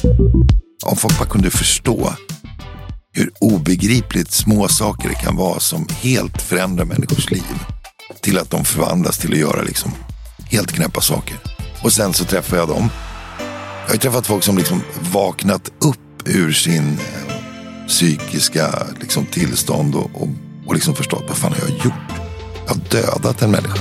Om folk bara kunde förstå hur obegripligt små saker det kan vara som helt förändrar människors liv till att de förvandlas till att göra liksom helt knäppa saker. Och sen så träffar jag dem. Jag har träffat folk som liksom vaknat upp ur sin psykiska liksom tillstånd och liksom förstått vad fan har jag gjort. Jag har dödat en människa.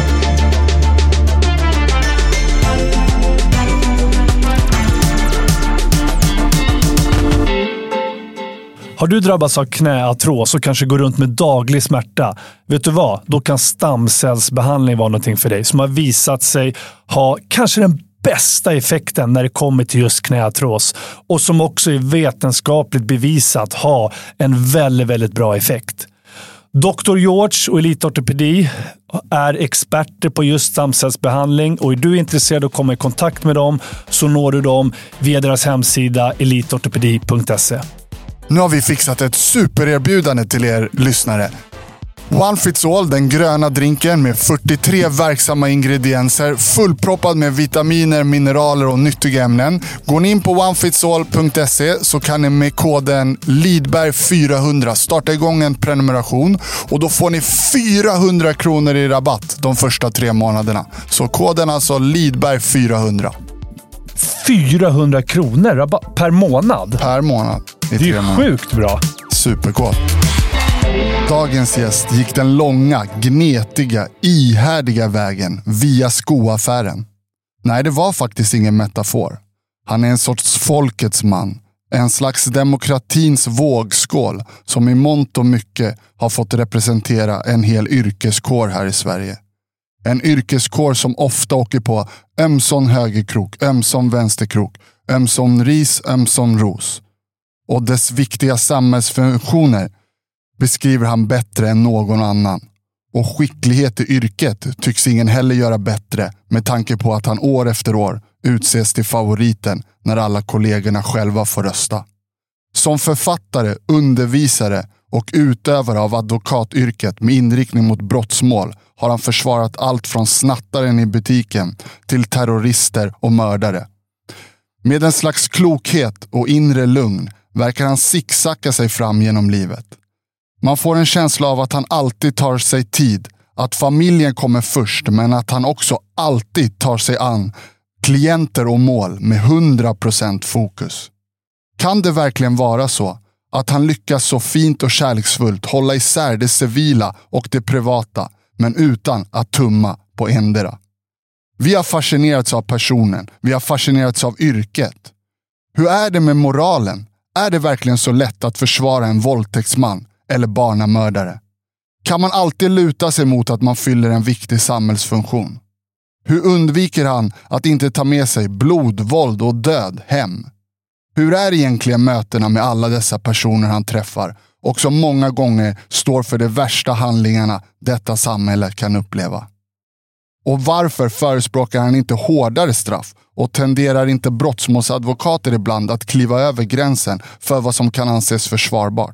Har du drabbats av knäartros och kanske går runt med daglig smärta? Vet du vad? Då kan stamcellsbehandling vara någonting för dig som har visat sig ha kanske den bästa effekten när det kommer till just knäartros och som också är vetenskapligt bevisat ha en väldigt, väldigt bra effekt. Dr. George och Elite Ortopedi är experter på just stamcellsbehandling och är du intresserad av att komma i kontakt med dem så når du dem via deras hemsida eliteortopedi.se. Nu har vi fixat ett supererbjudande till er lyssnare. One Fits All, den gröna drinken med 43 verksamma ingredienser, fullproppad med vitaminer, mineraler och nyttiga ämnen. Går ni in på onefitsall.se så kan ni med koden LIDBERG400 starta igång en prenumeration och då får ni 400 kronor i rabatt de första 3 månaderna. Så koden alltså LIDBERG400. 400 kronor rabatt per månad? Per månad. Det är ju sjukt bra. Superkort. Dagens gäst gick den långa, gnetiga, ihärdiga vägen via skoaffären. Nej, det var faktiskt ingen metafor. Han är en sorts folkets man. En slags demokratins vågskål som i mångt och mycket har fått representera en hel yrkeskår här i Sverige. En yrkeskår som ofta åker på ömsom högerkrok, ömsom vänsterkrok, ömsom ris, ömsom ros. Och dess viktiga samhällsfunktioner beskriver han bättre än någon annan. Och skicklighet i yrket tycks ingen heller göra bättre med tanke på att han år efter år utses till favoriten när alla kollegorna själva får rösta. Som författare, undervisare och utövare av advokatyrket med inriktning mot brottsmål har han försvarat allt från snattaren i butiken till terrorister och mördare. Med en slags klokhet och inre lugn verkar han zigzacka sig fram genom livet. Man får en känsla av att han alltid tar sig tid, att familjen kommer först men att han också alltid tar sig an klienter och mål med 100% fokus. Kan det verkligen vara så att han lyckas så fint och kärleksfullt hålla isär det civila och det privata men utan att tumma på endera? Vi har fascinerats av personen, vi har fascinerats av yrket. Hur är det med moralen? Är det verkligen så lätt att försvara en våldtäktsman eller barnamördare? Kan man alltid luta sig mot att man fyller en viktig samhällsfunktion? Hur undviker han att inte ta med sig blod, våld och död hem? Hur är egentligen mötena med alla dessa personer han träffar och som många gånger står för de värsta handlingarna detta samhälle kan uppleva? Och varför förespråkar han inte hårdare straff och tenderar inte brottsmålsadvokater ibland att kliva över gränsen för vad som kan anses försvarbart?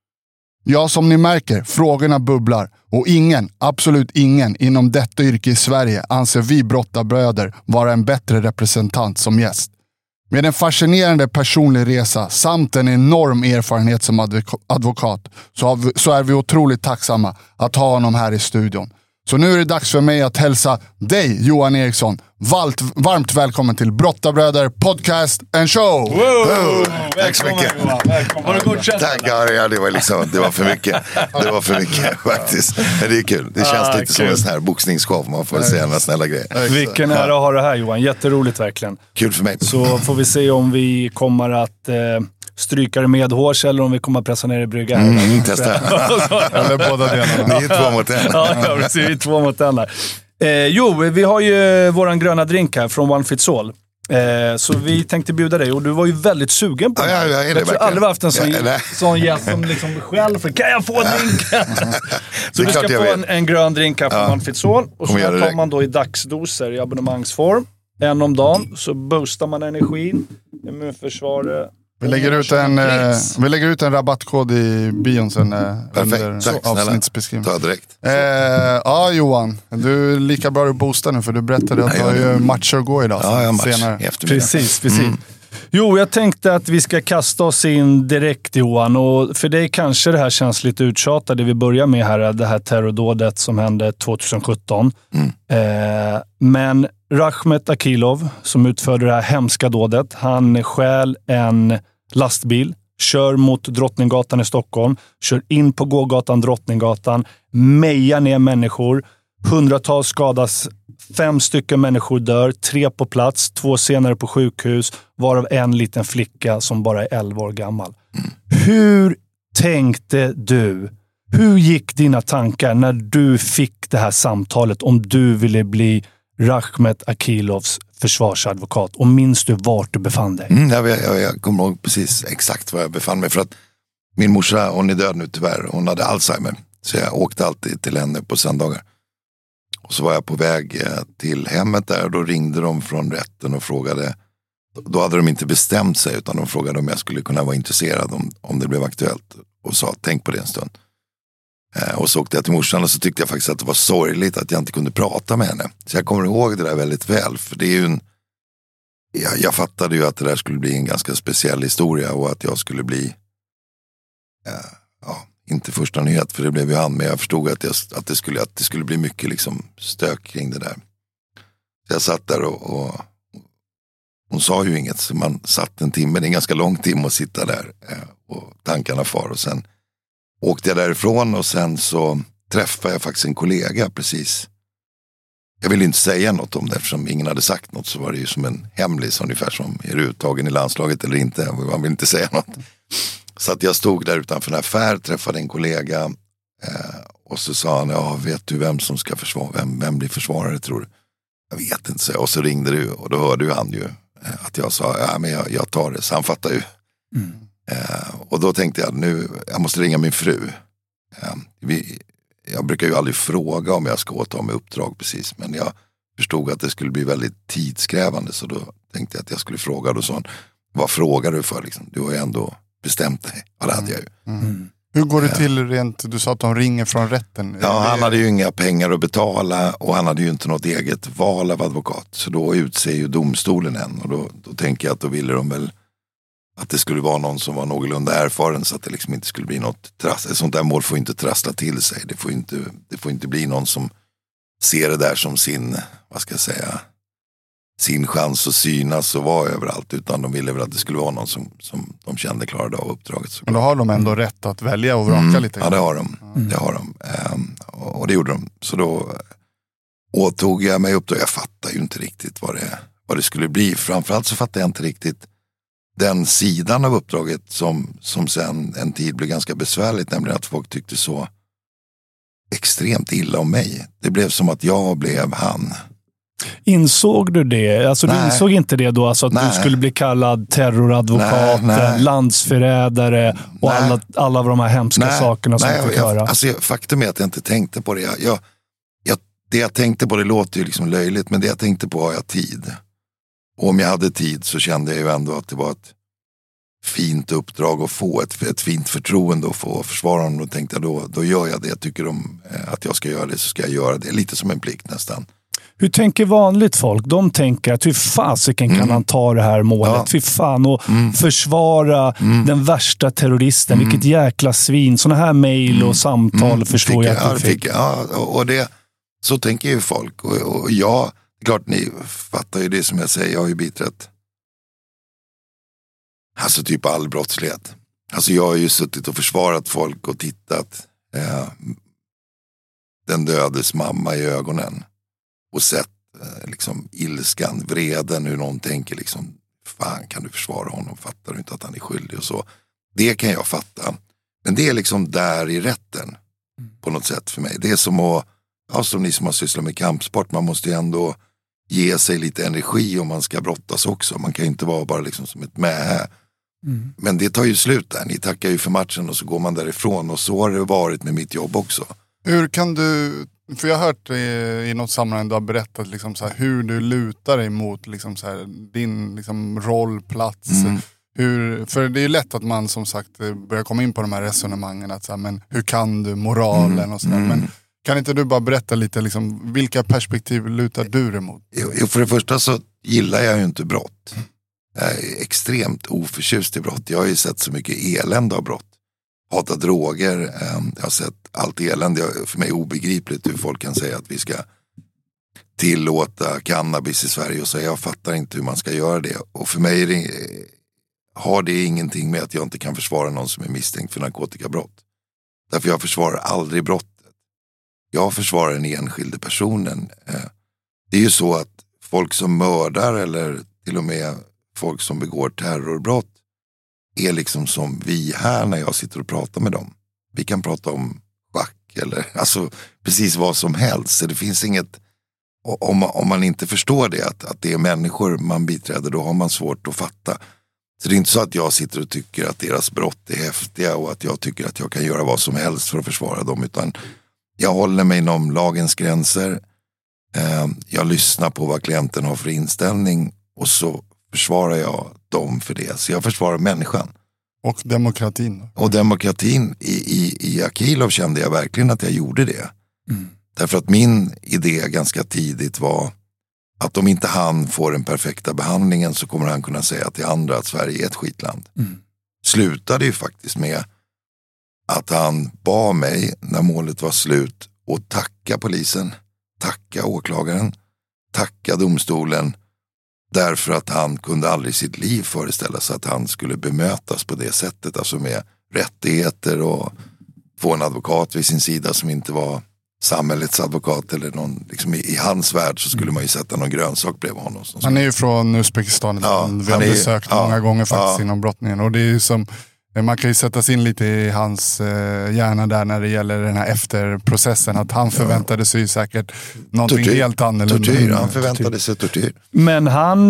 Ja, som ni märker, frågorna bubblar och ingen, absolut ingen inom detta yrke i Sverige anser vi brottarbröder vara en bättre representant som gäst. Med en fascinerande personlig resa samt en enorm erfarenhet som advokat så är vi otroligt tacksamma att ha honom här i studion. Så nu är det dags för mig att hälsa dig, Johan Eriksson, varmt välkommen till Brottarbröder Podcast and Show! Wow. Tack så mycket. Har du godkänt? Tack, ja, det var för mycket. Det var för mycket faktiskt. Men det är kul. Det känns lite som en sån här boxningsshow. Man får säga några snälla grejer. Vilken ära att ha det här, Johan. Jätteroligt verkligen. Kul för mig. Så får vi se om vi kommer att stryka det med hårs eller om vi kommer att pressa ner i bryggan. Testa. Eller båda delarna. Ni är 2 mot 1. Ja, precis. Vi är 2 mot 1 där. Vi har ju våran gröna drink här från One Fits All. Så vi tänkte bjuda dig och du var ju väldigt sugen på det. Ja, jag är det jag har aldrig haft en sån gäst som liksom själv för kan jag få drinken? Så du ska få en grön drink här från One Fits All. Och så tar man då i dagsdoser i abonnemangsform. 1 om dagen så boostar man energin, immunförsvaret. Vi lägger ut en rabattkod i bion sen under avsnittsbeskrivningen. Ta direkt. Ja, Johan. Du är lika bra att boosta nu för du berättade att du har ju matcher att gå idag. Ja, jag har match senare. i eftermiddag. Precis. Jo, jag tänkte att vi ska kasta oss in direkt, Johan. Och för dig kanske det här känns lite uttjatat, det vi börjar med här, det här terrordådet som hände 2017. Men Rakhmet Akilov, som utförde det här hemska dådet, han stjäl en lastbil, kör mot Drottninggatan i Stockholm, kör in på gågatan Drottninggatan, mejar ner människor, hundratals skadas, 5 stycken människor dör, 3 på plats, 2 senare på sjukhus, varav en liten flicka som bara är 11 år gammal. Hur tänkte du? Hur gick dina tankar när du fick det här samtalet om du ville bli Rakhmet Akilovs försvarsadvokat? Och minns du vart du befann dig? Jag kommer ihåg precis exakt var jag befann mig. För att min morsa, hon är död nu tyvärr. Hon hade Alzheimer. Så jag åkte alltid till henne på söndagar. Och så var jag på väg till hemmet där. Och då ringde de från rätten och frågade. Då hade de inte bestämt sig, utan de frågade om jag skulle kunna vara intresserad om det blev aktuellt. Och sa, tänk på det en stund. Och så åkte jag till morsan och så tyckte jag faktiskt att det var sorgligt att jag inte kunde prata med henne. Så jag kommer ihåg det där väldigt väl. För det är ju jag fattade ju att det där skulle bli en ganska speciell historia och att jag skulle bli inte första nyhet, för det blev ju han, men jag förstod att det skulle bli mycket liksom stök kring det där. Så jag satt där och hon sa ju inget, så man satt en timme, det är en ganska lång timme att sitta där och tankarna far, och sen åkte jag därifrån och sen så träffade jag faktiskt en kollega precis. Jag ville inte säga något om det eftersom ingen hade sagt något, så var det ju som en hemlis, ungefär som är du uttagen i landslaget eller inte, man vill inte säga något. Så att jag stod där utanför en affär, träffade en kollega och så sa han, vet du vem som ska försvara, vem blir försvarare tror du? Jag vet inte, så. Och så ringde du och då hörde ju han ju att jag sa, men jag tar det, så han fattar ju. Och då tänkte jag, jag måste ringa min fru. Jag brukar ju aldrig fråga om jag ska åta mig uppdrag precis, men jag förstod att det skulle bli väldigt tidskrävande, så då tänkte jag att jag skulle fråga. Då sa han, vad frågar du för liksom? Du har ju ändå bestämt dig. Ja, det hade jag ju. Hur går det till rent, du sa att de ringer från rätten. Ja, han hade ju inga pengar att betala och han hade ju inte något eget val av advokat. Så då utser ju domstolen en, och då tänker jag att då ville de väl att det skulle vara någon som var någorlunda erfaren, så att det liksom inte skulle bli något trassel. Ett sånt där mål får inte trassla till sig. Det får inte bli någon som ser det där som sin, vad ska jag säga, sin chans att synas och vara överallt, utan de ville väl att det skulle vara någon som de kände klarade av uppdraget. Men då har de ändå rätt att välja och vraka lite. Ja, det har de. Det har de. Och det gjorde de. Så då åtog jag mig upp. Jag fattade ju inte riktigt vad det skulle bli. Framförallt så fattade jag inte riktigt den sidan av uppdraget som sen en tid blev ganska besvärligt, nämligen att folk tyckte så extremt illa om mig. Det blev som att jag blev han. Insåg du det? Alltså, du insåg inte det då? Alltså att du skulle bli kallad terroradvokat, landsförrädare och alla de här hemska sakerna som fick höra? Faktum är att jag inte tänkte på det. Det jag tänkte på, det låter ju liksom löjligt, men det jag tänkte på har jag tid. Och om jag hade tid så kände jag ju ändå att det var ett fint uppdrag att få, ett fint förtroende att få försvara honom. Och tänkte jag då gör jag det. Jag tycker att jag ska göra det, så ska jag göra det. Lite som en plikt nästan. Hur tänker vanligt folk? De tänker att hur fasiken kan han ta det här målet? Fy fan, och försvara den värsta terroristen. Vilket jäkla svin. Såna här mejl och samtal förstår jag att du fick. Och det, så tänker ju folk. Och jag, klart ni fattar ju det som jag säger. Jag har ju biträtt alltså typ all brottslighet. Alltså jag har ju suttit och försvarat folk och tittat den dödes mamma i ögonen. Och sett liksom ilskan, vreden, hur någon tänker liksom, fan kan du försvara honom, fattar du inte att han är skyldig och så. Det kan jag fatta. Men det är liksom där i rätten på något sätt för mig. Det är som att, som ni som har sysslat med kampsport, man måste ju ändå ge sig lite energi om man ska brottas också. Man kan ju inte vara bara liksom som ett mähä. Men det tar ju slut där. Ni tackar ju för matchen och så går man därifrån, och så har det varit med mitt jobb också. Hur kan du, för jag har hört i något sammanhang du har berättat liksom så här, hur du lutar dig mot liksom så här, din liksom rollplats. För det är ju lätt att man som sagt börjar komma in på de här resonemangen att så här, men hur kan du moralen och sådär. Men kan inte du bara berätta lite liksom, vilka perspektiv lutar du dig mot? Jo, för det första så gillar jag ju inte brott. Jag är extremt oförtjust i brott. Jag har ju sett så mycket elände av brott. Hatar droger. Jag har sett allt elände. För mig är obegripligt hur folk kan säga att vi ska tillåta cannabis i Sverige. Och så jag fattar inte hur man ska göra det. Och för mig har det ingenting med att jag inte kan försvara någon som är misstänkt för narkotikabrott. Därför jag försvarar aldrig brottet. Jag försvarar den enskilde personen. Det är ju så att folk som mördar eller till och med folk som begår terrorbrott är liksom som vi här när jag sitter och pratar med dem. Vi kan prata om schack eller alltså precis vad som helst. Så det finns inget, om man inte förstår det, att det är människor man biträder, då har man svårt att fatta. Så det är inte så att jag sitter och tycker att deras brott är häftiga och att jag tycker att jag kan göra vad som helst för att försvara dem, utan jag håller mig inom lagens gränser. Jag lyssnar på vad klienten har för inställning och så försvarar jag dem för det. Så jag försvarar människan. Och demokratin. Och demokratin i Akilov kände jag verkligen att jag gjorde det. Därför att min idé ganska tidigt var att om inte han får den perfekta behandlingen så kommer han kunna säga till andra att Sverige är ett skitland. Slutade ju faktiskt med att han bad mig när målet var slut och tacka polisen, tacka åklagaren, tacka domstolen, därför att han kunde aldrig i sitt liv föreställa sig att han skulle bemötas på det sättet, alltså med rättigheter och få en advokat vid sin sida som inte var samhällets advokat eller någon, liksom i hans värld så skulle man ju sätta någon grönsak bredvid honom. Han är ju från Uzbekistan. Ja, vi har besökt många gånger faktiskt inom brottningen. Och det är ju som, man kan ju sätta sig in lite i hans hjärna där när det gäller den här efterprocessen. Att han förväntade sig ju säkert någonting helt annorlunda. Tortyr, han förväntade sig tortyr. Men han,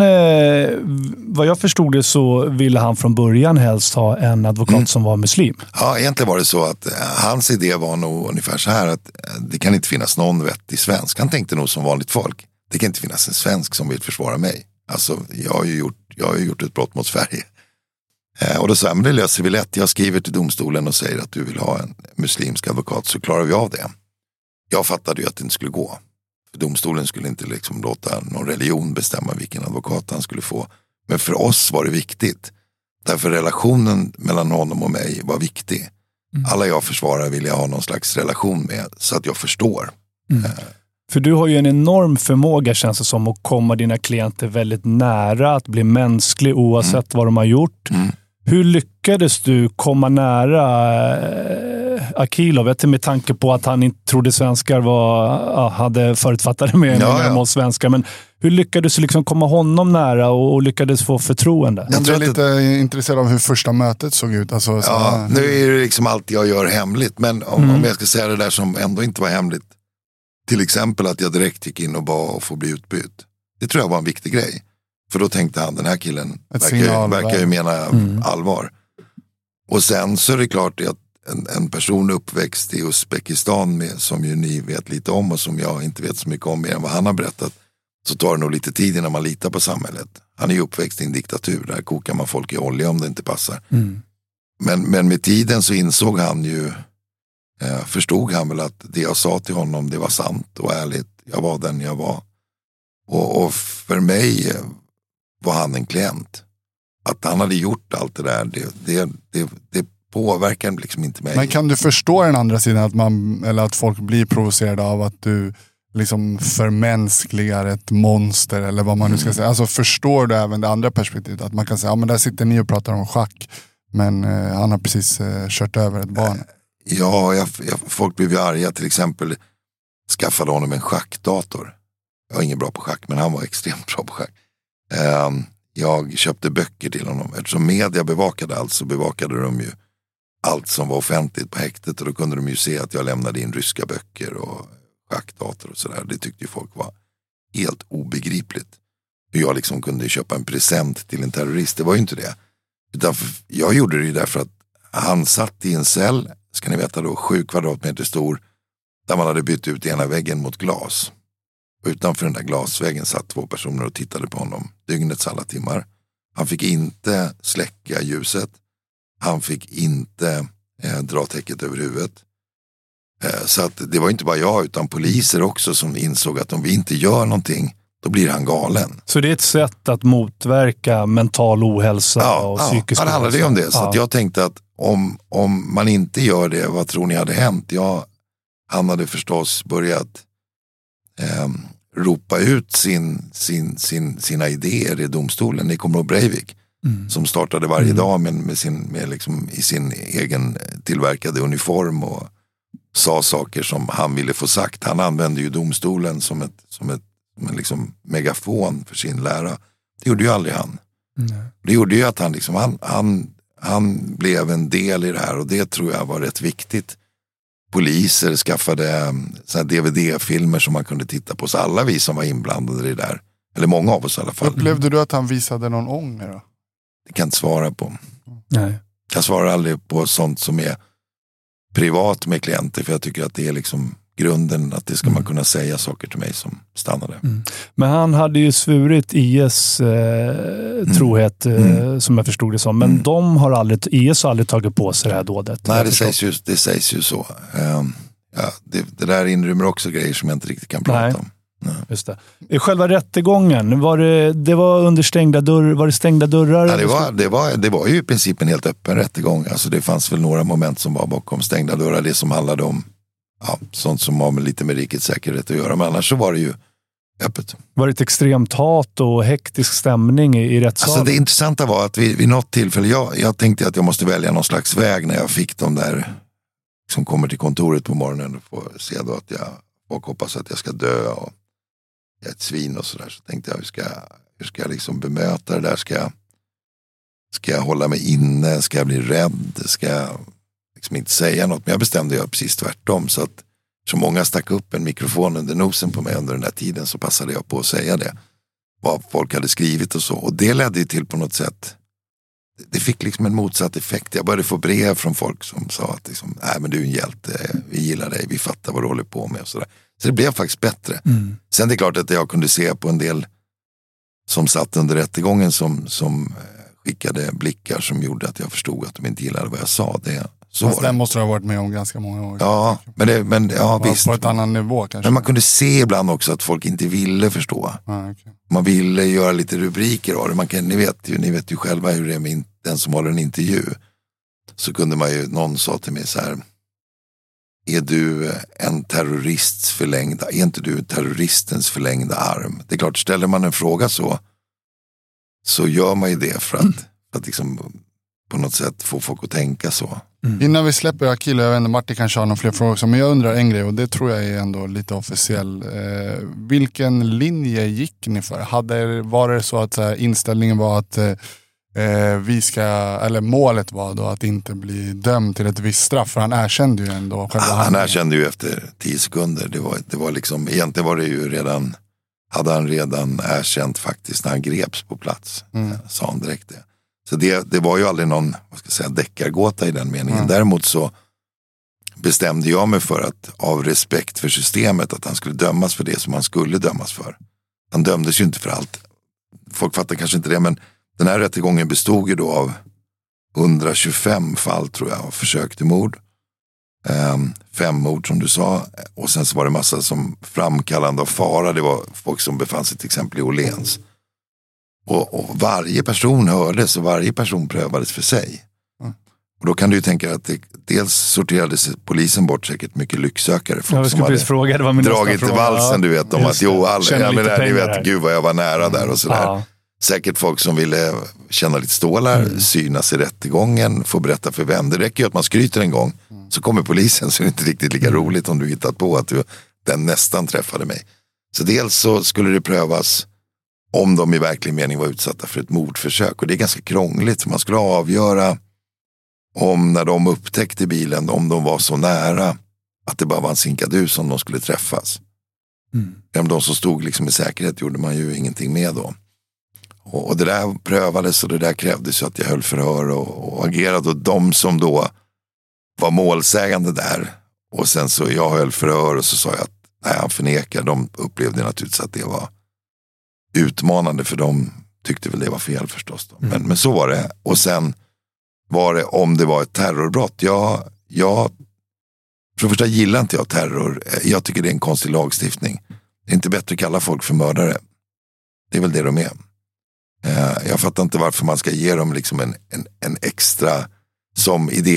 vad jag förstod det så ville han från början helst ha en advokat som var muslim. Ja, egentligen var det så att hans idé var nog ungefär så här att det kan inte finnas någon vettig svensk. Han tänkte nog som vanligt folk. Det kan inte finnas en svensk som vill försvara mig. Alltså, jag har ju gjort ett brott mot Sverige. Och då sa jag, men det löser vi lätt. Jag skriver till domstolen och säger att du vill ha en muslimsk advokat, så klarar vi av det. Jag fattade ju att det inte skulle gå. För domstolen skulle inte liksom låta någon religion bestämma vilken advokat han skulle få. Men för oss var det viktigt. Därför relationen mellan honom och mig var viktig. Alla jag försvarar vill jag ha någon slags relation med så att jag förstår. För du har ju en enorm förmåga, känns det som, att komma dina klienter väldigt nära, att bli mänsklig oavsett vad de har gjort. Hur lyckades du komma nära Akilov? Med tanke på att han inte trodde svenskar hade förutfattade meningar om oss svenskar. Men hur lyckades du liksom komma honom nära och lyckades få förtroende? Jag är lite intresserad av hur första mötet såg ut. Alltså, nu är det liksom allt jag gör hemligt. Men om jag ska säga det där som ändå inte var hemligt. Till exempel att jag direkt gick in och bad att få bli utbytt. Det tror jag var en viktig grej. För då tänkte han, den här killen verkar ju mena allvar. Och sen så är det klart att en person uppväxt i Uzbekistan som ju ni vet lite om och som jag inte vet så mycket om mer än vad han har berättat, så tar det nog lite tid innan man litar på samhället. Han är ju uppväxt i en diktatur, där kokar man folk i olja om det inte passar. Men med tiden så insåg han ju, förstod han väl att det jag sa till honom, det var sant och ärligt. Jag var den jag var. Och för mig var han en klient. Att han hade gjort allt det där, det påverkar liksom inte mig. Men kan du förstå den andra sidan, att folk blir provocerade av att du liksom förmänskligar ett monster eller vad man nu ska säga. Alltså förstår du även det andra perspektivet, att man kan säga, men där sitter ni och pratar om schack, men han har precis kört över ett barn. Ja, folk blev ju arga. Till exempel skaffade honom en schackdator. Jag är ingen bra på schack, men han var extremt bra på schack. Jag köpte böcker till honom. Eftersom media bevakade allt, så bevakade de ju allt som var offentligt på häktet. Och då kunde de ju se att jag lämnade in ryska böcker och schackdator och sådär. Det tyckte ju folk var helt obegripligt. Hur jag liksom kunde köpa en present till en terrorist. Det var ju inte det. Utan jag gjorde det ju därför att han satt i en cell, ska ni veta då, 7 kvadratmeter stor, där man hade bytt ut ena väggen mot glas. Och utanför den där glasväggen satt 2 personer och tittade på honom dygnets alla timmar. Han fick inte släcka ljuset. Han fick inte dra täcket över huvudet. Så att det var inte bara jag utan poliser också som insåg att om vi inte gör någonting då blir han galen. Så det är ett sätt att motverka mental ohälsa och psykisk ohälsa? Ja, det handlade ju om det. Så att jag tänkte att om man inte gör det, vad tror ni hade hänt? Han hade förstås börjat ropa ut sina idéer i domstolen. Ni kommer ihåg Breivik, som startade varje dag med i sin egen tillverkade uniform och sa saker som han ville få sagt. Han använde ju domstolen som en liksom megafon för sin lära. Det gjorde ju aldrig han. Det gjorde ju att han blev en del i det här, och det tror jag var rätt viktigt. Poliser skaffade så här DVD-filmer som man kunde titta på, så alla vi som var inblandade i det där, eller många av oss i alla fall. Upplevde du att han visade någon ånger då? Det kan jag inte svara på. Nej. Jag svarar aldrig på sånt som är privat med klienter, för jag tycker att det är liksom grunden, att det ska man kunna säga saker till mig som stannade. Men han hade ju svurit IS trohet, som jag förstod det som. Men IS har aldrig tagit på sig det här dådet. Nej, det sägs ju så. Det där inrymmer också grejer som jag inte riktigt kan prata om. Nej. Just det. I själva rättegången, det var under stängda dörrar? Var det stängda dörrar? Ja, det var ju i princip en helt öppen rättegång. Alltså det fanns väl några moment som var bakom stängda dörrar. Det som handlade om sånt som har lite med rikets säkerhet att göra. Men annars så var det ju öppet. Var det ett extremt hat och hektisk stämning i rättssalen? Alltså det intressanta var att vid något tillfälle, jag tänkte att jag måste välja någon slags väg när jag fick de där som kommer till kontoret på morgonen och får se då att jag hoppas att jag ska dö och jag är ett svin och sådär. Så tänkte jag, hur ska jag liksom bemöta det där? Ska jag hålla mig inne? Ska jag bli rädd? Ska jag liksom inte säga något? Men jag bestämde precis tvärtom. Så att så många stack upp en mikrofon under nosen på mig under den här tiden, så passade jag på att säga det. Vad folk hade skrivit och så. Och det ledde ju till på något sätt, det fick liksom en motsatt effekt. Jag började få brev från folk som sa att liksom, nej men du är en hjälte, vi gillar dig, vi fattar vad du håller på med och sådär. Så det blev faktiskt bättre. Sen det är klart att jag kunde se på en del som satt under rättegången som skickade blickar som gjorde att jag förstod att de inte gillade vad jag sa. Det måste du ha varit med om ganska många år. Ja, men visst. På ett annan nivå kanske. Men man kunde se ibland också att folk inte ville förstå. Okay. Man ville göra lite rubriker av det. Ni vet ju själva hur det är med den som håller en intervju. Så kunde man ju, någon sa till mig så här: är du en terrorists förlängda, är inte du terroristens förlängda arm? Det är klart, ställer man en fråga så gör man ju det för att liksom på något sätt få folk att tänka så. Innan vi släpper Akil, jag vet inte, Martin kanske har några fler frågor, men jag undrar en grej, och det tror jag är ändå lite officiell. Vilken linje gick ni för? Var det så att inställningen var att målet var då att inte bli dömd till ett visst straff? För han erkände ju ändå själva han erkände ju efter 10 sekunder. Det var liksom, egentligen var det ju hade han redan erkänt faktiskt när han greps på plats. Sa han direkt det. Så det var ju aldrig någon, deckargåta i den meningen. Däremot så bestämde jag mig för att, av respekt för systemet, att han skulle dömas för det som han skulle dömas för. Han dömdes ju inte för allt. Folk fattar kanske inte det, men den här rättegången bestod ju då av 125 fall, tror jag, av försök till mord. 5 mord som du sa, och sen så var det massa som framkallande av fara. Det var folk som befann sig till exempel i Åhléns. Och varje person hördes och varje person prövades för sig. Och då kan du ju tänka att dels sorterades polisen bort säkert mycket lycksökare. Folk som hade dragit i valsen, du vet, om att ni vet, gud vad jag var nära där och sådär. Ja. Säkert folk som ville känna lite stålar, synas i rättegången, få berätta för vem. Det räcker ju att man skryter en gång, så kommer polisen, så är det inte riktigt lika roligt om du hittat på att den nästan träffade mig. Så dels så skulle det prövas om de i verklig mening var utsatta för ett mordförsök. Och det är ganska krångligt, så man skulle avgöra om, när de upptäckte bilen, om de var så nära att det bara var en sinkadus om de skulle träffas. De som stod liksom i säkerhet gjorde man ju ingenting med då. Och det där prövades, och det där krävdes ju att jag höll förhör och agerade. Och de som då var målsägande där, och sen så jag höll förhör och så sa jag att nej, han förnekar. De upplevde naturligtvis att det var utmanande, för de tyckte väl det var fel förstås då. Men så var det. Och sen var det om det var ett terrorbrott. Jag för det första gillar inte jag terror. Jag tycker det är en konstig lagstiftning. Det är inte bättre att kalla folk för mördare. Det är väl det de är. Jag fattar inte varför man ska ge dem liksom en extra som i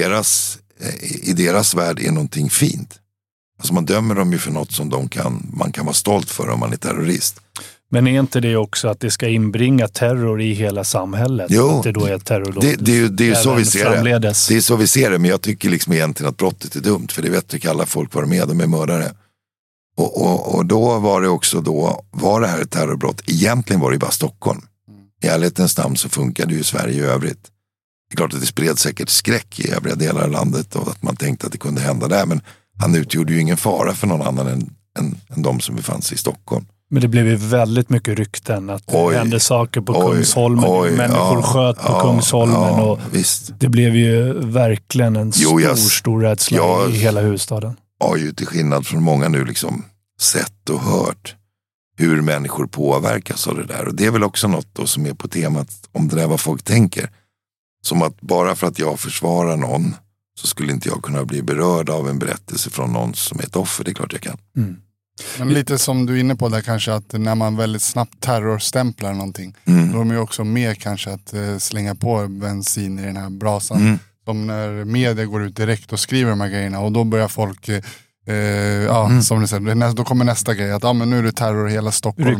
deras värld är någonting fint. Alltså man dömer dem ju för något som man kan vara stolt för om man är terrorist. Men är inte det också att det ska inbringa terror i hela samhället? Jo, att det då är terror. Det är ju så vi ser framledes. det. Det är så vi ser det, men jag tycker liksom egentligen att brottet är dumt. För det vet ju alla folk var med, de är mördare. Och då var det också var det här ett terrorbrott. Egentligen var det bara Stockholm. I ärlighetens namn så funkade ju Sverige i övrigt. Det är klart att det spred säkert skräck i övriga delar av landet och att man tänkte att det kunde hända där. Men han utgjorde ju ingen fara för någon annan än de som befann sig i Stockholm. Men det blev ju väldigt mycket rykten att det hände saker på Kungsholmen. Människor sköt på Kungsholmen. Och visst. Det blev ju verkligen en stor rädsla i hela huvudstaden. Jag har ju till skillnad från många nu liksom sett och hört hur människor påverkas av det där. Och det är väl också något då som är på temat om det där vad folk tänker. Som att bara för att jag försvarar någon så skulle inte jag kunna bli berörd av en berättelse från någon som är ett offer. Det är klart jag kan. Mm. Men lite som du är inne på där kanske, att när man väldigt snabbt terrorstämplar någonting, då är de ju också med kanske att slänga på bensin i den här brasan. Som när media går ut direkt och skriver de här grejerna, och då börjar folk som du säger, då kommer nästa grej att men nu är det terror i hela Stockholm.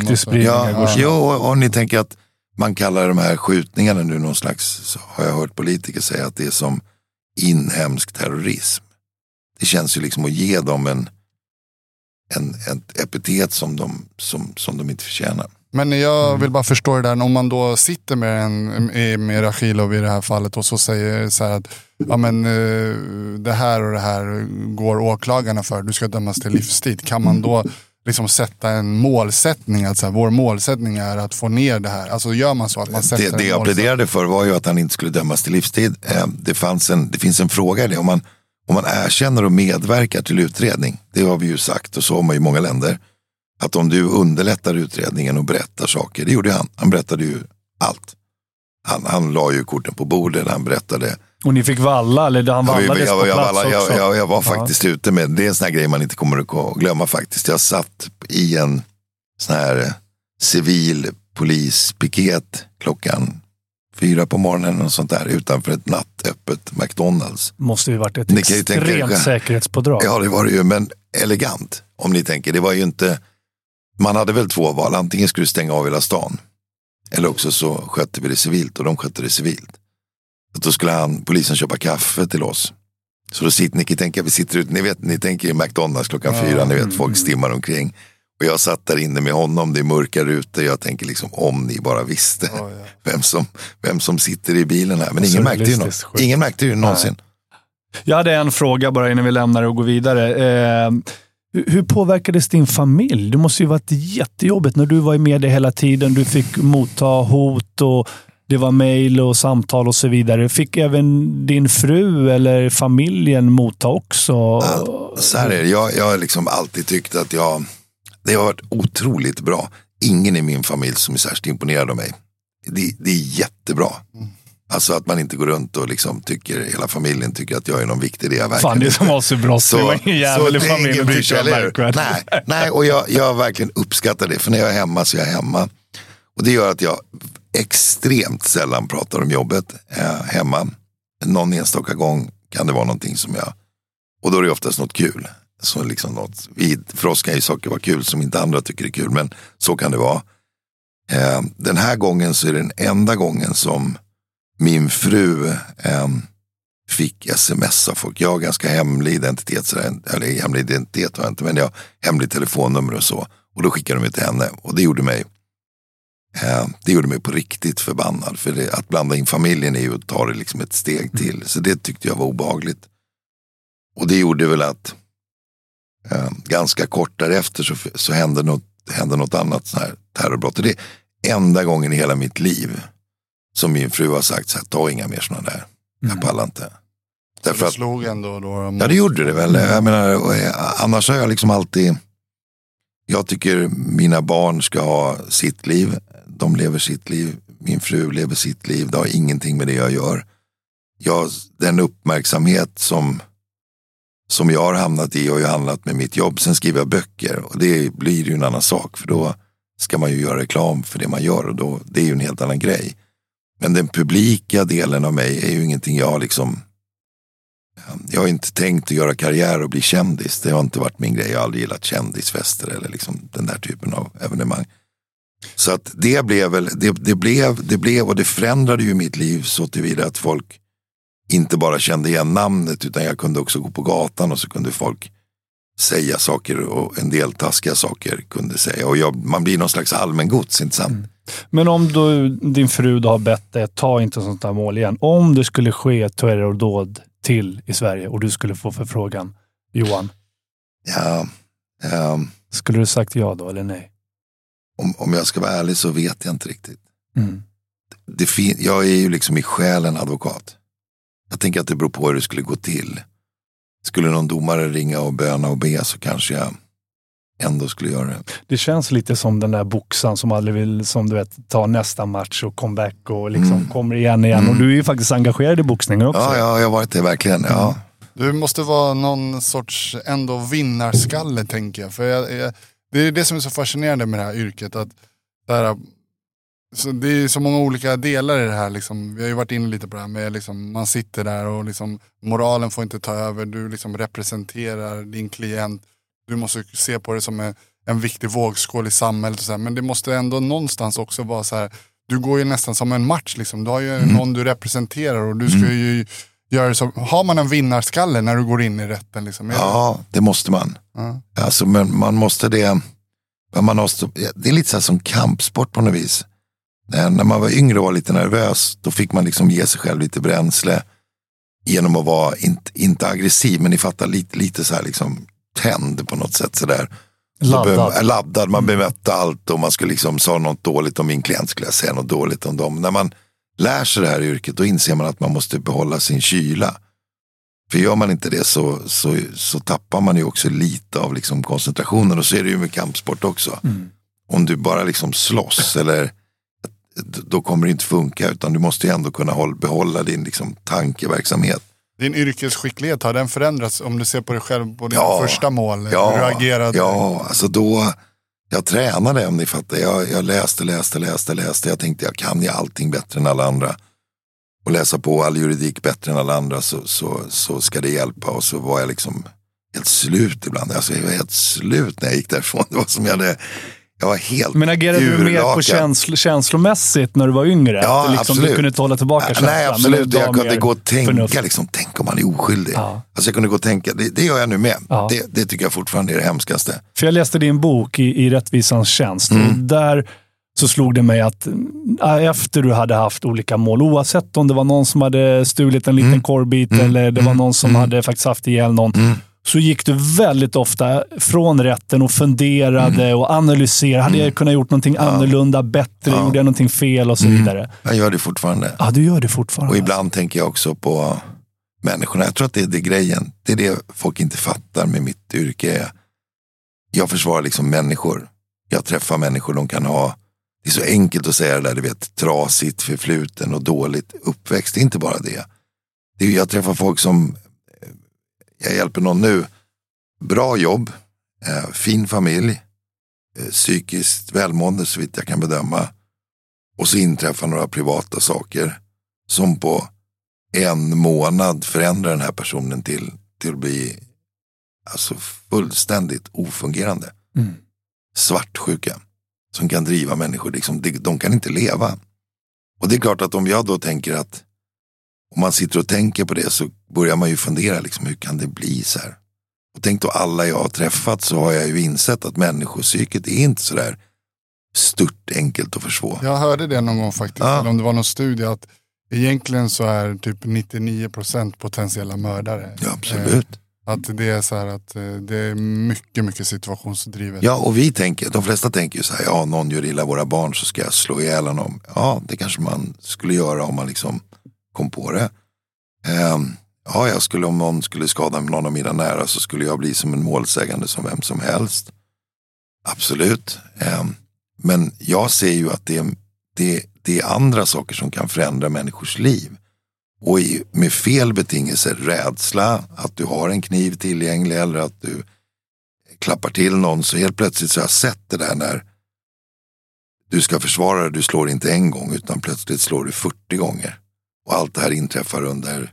Och ni tänker att man kallar de här skjutningarna nu någon slags, har jag hört politiker säga att det är som inhemsk terrorism. Det känns ju liksom att ge dem ett epitet som de inte förtjänar. Men jag vill bara förstå det där, om man då sitter med Rakhilov i det här fallet och så säger så här att det här och det här går åklagarna för, du ska dömas till livstid. Kan man då liksom sätta en målsättning, att så här, vår målsättning är att få ner det här? Alltså gör man så att man sätter det jag pläderade för var ju att han inte skulle dömas till livstid. Det finns en fråga i det. Om man erkänner och medverkar till utredning, det har vi ju sagt och så har man ju i många länder, att om du underlättar utredningen och berättar saker, det gjorde han. Han berättade ju allt. Han la ju korten på bordet, han berättade. Och ni fick valla, eller han vallades på plats också? Jag var faktiskt ute med, det är en sån här grej man inte kommer att glömma faktiskt. Jag satt i en sån här civil polispiket klockan 4 på morgonen och sånt där utanför ett nattöppet McDonalds. Måste ju varit ett extremt säkerhetspådrag. Ja, det var det ju, men elegant om ni tänker. Det var ju inte, man hade väl 2 val. Antingen skulle du stänga av hela stan eller också så skötte vi det civilt, och de skötte det civilt. Och då skulle polisen köpa kaffe till oss. Så då vi sitter ute, ni tänker i McDonalds klockan 4, ni vet folk stimmar omkring. Och jag satt där inne med honom, det är mörka rutor. Jag tänker liksom, om ni bara visste vem som sitter i bilen här. Men ingen märkte ju någonsin. Jag hade en fråga bara innan vi lämnar och går vidare. Hur påverkades din familj? Det måste ju varit jättejobbigt när du var i media hela tiden. Du fick motta hot och det var mejl och samtal och så vidare. Fick även din fru eller familjen motta också? Så här är det. Jag har liksom alltid tyckt att det har varit otroligt bra. Ingen i min familj som är särskilt imponerad av mig. Det är jättebra. Alltså att man inte går runt och liksom hela familjen tycker att jag är någon viktig del. Fan, det som var så bra. Det var ingen jävel i familjen bryr sig. Nej, och jag verkligen uppskattar det. För när jag är hemma så är jag hemma. Och det gör att jag extremt sällan pratar om jobbet hemma. Någon enstaka gång kan det vara någonting som och då är det oftast något kul. Så liksom för oss kan ju saker vara kul som inte andra tycker är kul, men så kan det vara. Den här gången så är det den enda gången som min fru fick sms av folk. Jag har ganska hemlig identitet, eller hemlig identitet har jag inte, men jag har hemlig telefonnummer och så. Och då skickade de ut till henne, och det gjorde mig på riktigt förbannad. För att blanda in familjen är ju att ta det liksom ett steg till. Så det tyckte jag var obehagligt. Och det gjorde väl att ganska kort därefter så hände något annat sån här terrorbrott. Och det är enda gången i hela mitt liv som min fru har sagt så här: ta inga mer såna där. Jag pallar inte. Därför att slog ändå då. Ja, det gjorde det väl. Jag menar, annars har jag liksom alltid, jag tycker mina barn ska ha sitt liv. De lever sitt liv. Min fru lever sitt liv. Det har ingenting med det jag gör. Den uppmärksamhet som jag har hamnat i har ju handlat med mitt jobb. Sen skriver jag böcker, och det blir ju en annan sak, för då ska man ju göra reklam för det man gör, och då, det är ju en helt annan grej. Men den publika delen av mig är ju ingenting jag har inte tänkt att göra karriär och bli kändis. Det har inte varit min grej. Jag har aldrig gillat kändisfester eller liksom den där typen av evenemang. Så att det blev och det förändrade ju mitt liv så tillvida att folk inte bara kände igen namnet, utan jag kunde också gå på gatan och så kunde folk säga saker, och en del taskiga saker kunde säga. Och man blir någon slags allmängods, inte sant? Men om din fru då har bett dig, ta inte sånt här mål igen. Om det skulle ske ett terrordåd till i Sverige och du skulle få förfrågan, Johan. Skulle du sagt ja då eller nej? Om jag ska vara ärlig så vet jag inte riktigt. Jag är ju liksom i själen advokat. Jag tänker att det beror på hur det skulle gå till. Skulle någon domare ringa och böna och be, så kanske jag ändå skulle göra det. Det känns lite som den där boxaren som aldrig vill, som du vet, ta nästa match och comeback och liksom kommer igen. Och du är ju faktiskt engagerad i boxningen också. Ja, jag har varit det verkligen, ja. Du måste vara någon sorts ändå vinnarskalle, tänker jag. För det är det som är så fascinerande med det här yrket. Att så det är så många olika delar i det här. Liksom. Vi har ju varit inne lite på det här med liksom, man sitter där och liksom, moralen får inte ta över. Du liksom representerar din klient. Du måste se på det som en viktig vågskål i samhället. Och så här. Men det måste ändå någonstans också vara så här. Du går ju nästan som en match. Liksom. Du har ju någon du representerar och du ska ju göra det så. Har man en vinnarskalle när du går in i rätten? Liksom? Ja, det måste man. Alltså, men man måste det. Det är lite så här som kampsport på något vis. När man var yngre och var lite nervös, då fick man liksom ge sig själv lite bränsle genom att vara inte aggressiv, men ni fattar lite så här liksom tänd på något sätt så där. Laddad. Man bemötte allt, och man skulle liksom sa något dåligt om min klient, skulle jag säga något dåligt om dem. När man lär sig det här yrket, då inser man att man måste behålla sin kyla. För gör man inte det så tappar man ju också lite av liksom koncentrationen, och så är det ju med kampsport också. Om du bara liksom slåss eller då kommer det inte funka, utan du måste ju ändå kunna behålla din liksom tankeverksamhet. Din yrkesskicklighet, har den förändrats om du ser på dig själv på din första mål? Hur du agerade? Ja, alltså då jag tränade, om ni fattar. Jag läste. Jag tänkte jag kan ju allting bättre än alla andra. Och läsa på all juridik bättre än alla andra, så ska det hjälpa. Och så var jag liksom helt slut ibland. Alltså jag var helt slut när jag gick därifrån. Det var som jag var helt. Men agerade du mer på känslomässigt när du var yngre? Ja, liksom, absolut. Du kunde inte hålla tillbaka känslan. Nej, absolut. Jag kunde gå och tänka, liksom, tänk om man är oskyldig. Ja. Alltså jag kunde gå och tänka, det gör jag nu med. Ja. Det tycker jag fortfarande är det hemskaste. För jag läste din bok i Rättvisans tjänst. Och där så slog det mig att efter du hade haft olika mål, oavsett om det var någon som hade stulit en liten korvbit eller det var någon som hade faktiskt haft ihjäl någon, så gick du väldigt ofta från rätten och funderade och analyserade. Hade jag kunnat gjort någonting annorlunda, bättre? Gjorde jag någonting fel och så vidare? Jag gör det fortfarande. Ja, du gör det fortfarande. Och ibland tänker jag också på människorna. Jag tror att det är grejen. Det är det folk inte fattar med mitt yrke. Jag försvarar liksom människor. Jag träffar människor, de kan ha. Det är så enkelt att säga det där, du vet, trasigt, förfluten och dåligt uppväxt. Det är inte bara det. Jag träffar folk som, jag hjälper någon nu, bra jobb, fin familj, psykiskt välmående så vitt jag kan bedöma. Och så inträffar några privata saker som på en månad förändrar den här personen till att bli alltså fullständigt ofungerande. Svartsjuka. Som kan driva människor, liksom, de kan inte leva. Och det är klart att om jag då tänker att om man sitter och tänker på det, så börjar man ju fundera liksom, hur kan det bli så här? Och tänk då alla jag har träffat, så har jag ju insett att människopsyket är inte så där stort enkelt att förstå. Jag hörde det någon gång faktiskt, eller om det var någon studie, att egentligen så är typ 99% potentiella mördare. Ja, absolut. Att det är så här att det är mycket, mycket situationsdrivet. Ja, och de flesta tänker ju så här, ja, någon gör illa våra barn så ska jag slå ihjäl honom. Ja, det kanske man skulle göra om man liksom kom på det. Om någon skulle skada någon av mina nära, så skulle jag bli som en målsägande som vem som helst. Absolut. Men jag ser ju att det är andra saker som kan förändra människors liv. Och med fel betingelser, rädsla, att du har en kniv tillgänglig eller att du klappar till någon, så helt plötsligt så har jag sett det där när du ska försvara dig, du slår inte en gång utan plötsligt slår du 40 gånger. Och allt det här inträffar under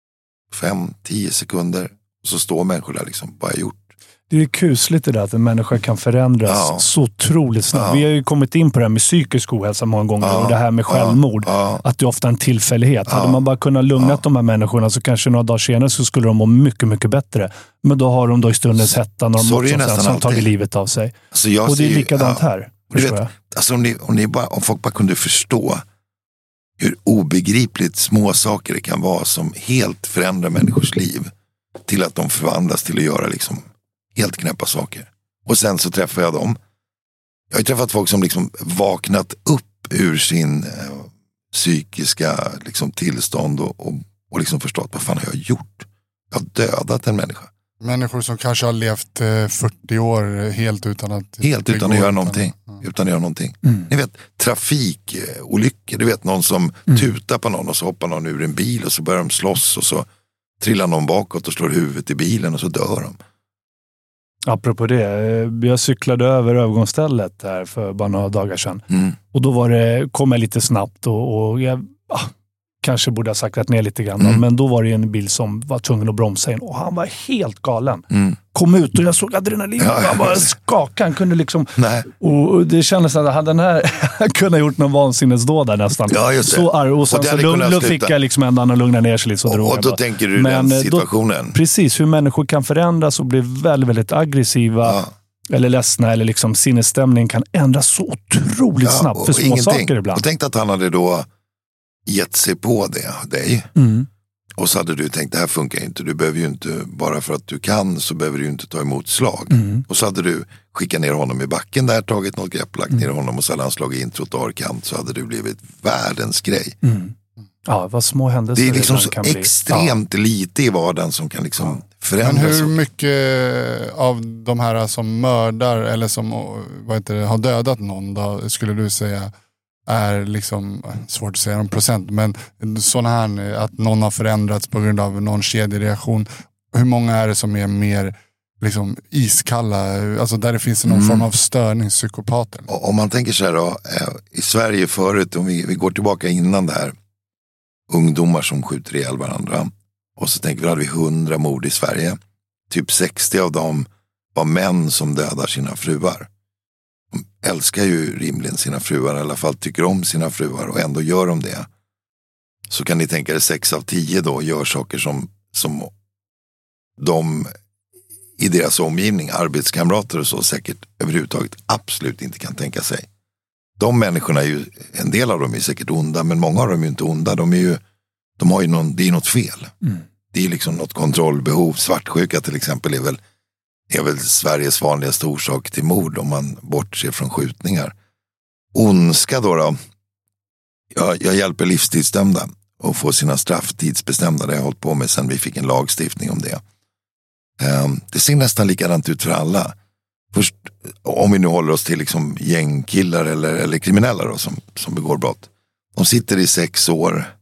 5-10 sekunder. Och så står människor där liksom, vad har jag gjort? Det är kusligt det där att en människa kan förändras så otroligt snabbt. Vi har ju kommit in på det här med psykisk ohälsa många gånger och det här med självmord. Att det är ofta en tillfällighet. Hade man bara kunnat lugna de här människorna så kanske några dagar senare så skulle de må mycket, mycket bättre. Men då har de då i stundens hetta när de som tagit livet av sig. Alltså och det är likadant här. Du vet, alltså om folk bara kunde förstå hur obegripligt små saker det kan vara som helt förändrar människors liv till att de förvandlas till att göra liksom helt knäppa saker. Och sen så träffar jag dem. Jag har ju träffat folk som liksom vaknat upp ur sin psykiska liksom tillstånd och liksom förstått vad fan har jag gjort? Jag har dödat en människa. Människor som kanske har levt 40 år helt utan att göra någonting. Utan att göra någonting. Ni vet, trafikolyckor. Du vet, någon som tutar på någon och så hoppar någon ur en bil och så börjar de slåss och så trillar någon bakåt och slår huvudet i bilen och så dör de. Apropå det, jag cyklade över övergångsstället där för bara några dagar sedan. Och då kom jag lite snabbt och jag kanske borde ha saktat ner lite grann. Men då var det en bil som var tvungen att bromsa in och han var helt galen. Kom ut och jag såg adrenalin och han bara skakade. Han kunde liksom... Och det kändes att han kunde ha gjort någon vansinnesdåd där nästan. Ja, just det. Så arg. Och sen så fick jag liksom en annan lugna ner sig lite. Och då tänker du den situationen. Precis, hur människor kan förändras och bli väldigt, väldigt aggressiva eller ledsna eller liksom sinnesstämningen kan ändras så otroligt snabbt för små saker ibland. Och tänk att han hade då gett sig på dig. Och så hade du tänkt, det här funkar inte. Du behöver ju inte, bara för att du kan så behöver du inte ta emot slag. Och så hade du skickat ner honom i backen där, tagit något grepp, lagt ner honom och så hade han slagit in trottoarkant, så hade du blivit världens grej. Ja, vad små händelser. Det är liksom så extremt lite i vardagen som kan liksom förändras. Men hur mycket av de här som mördar eller som har dödat någon då, skulle du säga är liksom, svårt att säga om procent, men sådana här att någon har förändrats på grund av någon kedjereaktion, hur många är det som är mer liksom iskalla, alltså där det finns någon form av störning, psykopater? Om man tänker så här då, i Sverige förut, om vi går tillbaka innan det här, ungdomar som skjuter ihjäl varandra, och så tänker vi, hade vi 100 mord i Sverige, typ 60 av dem var män som dödar sina fruar. De älskar ju rimligen sina fruar, i alla fall tycker om sina fruar, och ändå gör de det. Så kan ni tänka er 6 av 10 då gör saker som de i deras omgivning, arbetskamrater och så, säkert överhuvudtaget absolut inte kan tänka sig. De människorna är ju, en del av dem är säkert onda, men många av dem är ju inte onda. De har ju det är något fel. Det är liksom något kontrollbehov. Svartsjuka till exempel är väl Sveriges vanligaste orsak till mord om man bortser från skjutningar. Ondska då. Jag hjälper livstidsdömda att få sina straff tidsbestämda. Det har jag hållit på med sedan vi fick en lagstiftning om det. Det ser nästan likadant ut för alla. Först, om vi nu håller oss till liksom gängkillar eller kriminella då, som begår brott. De sitter i 6 år.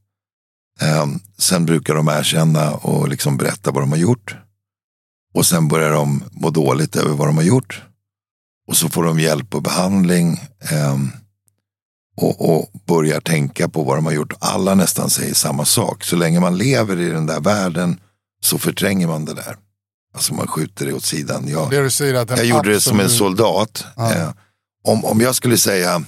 Sen brukar de erkänna och liksom berätta vad de har gjort. Och sen börjar de må dåligt över vad de har gjort. Och så får de hjälp och behandling. Och börjar tänka på vad de har gjort. Alla nästan säger samma sak. Så länge man lever i den där världen så förtränger man det där. Alltså man skjuter det åt sidan. Det du säger att jag gjorde det som en soldat. Om jag skulle säga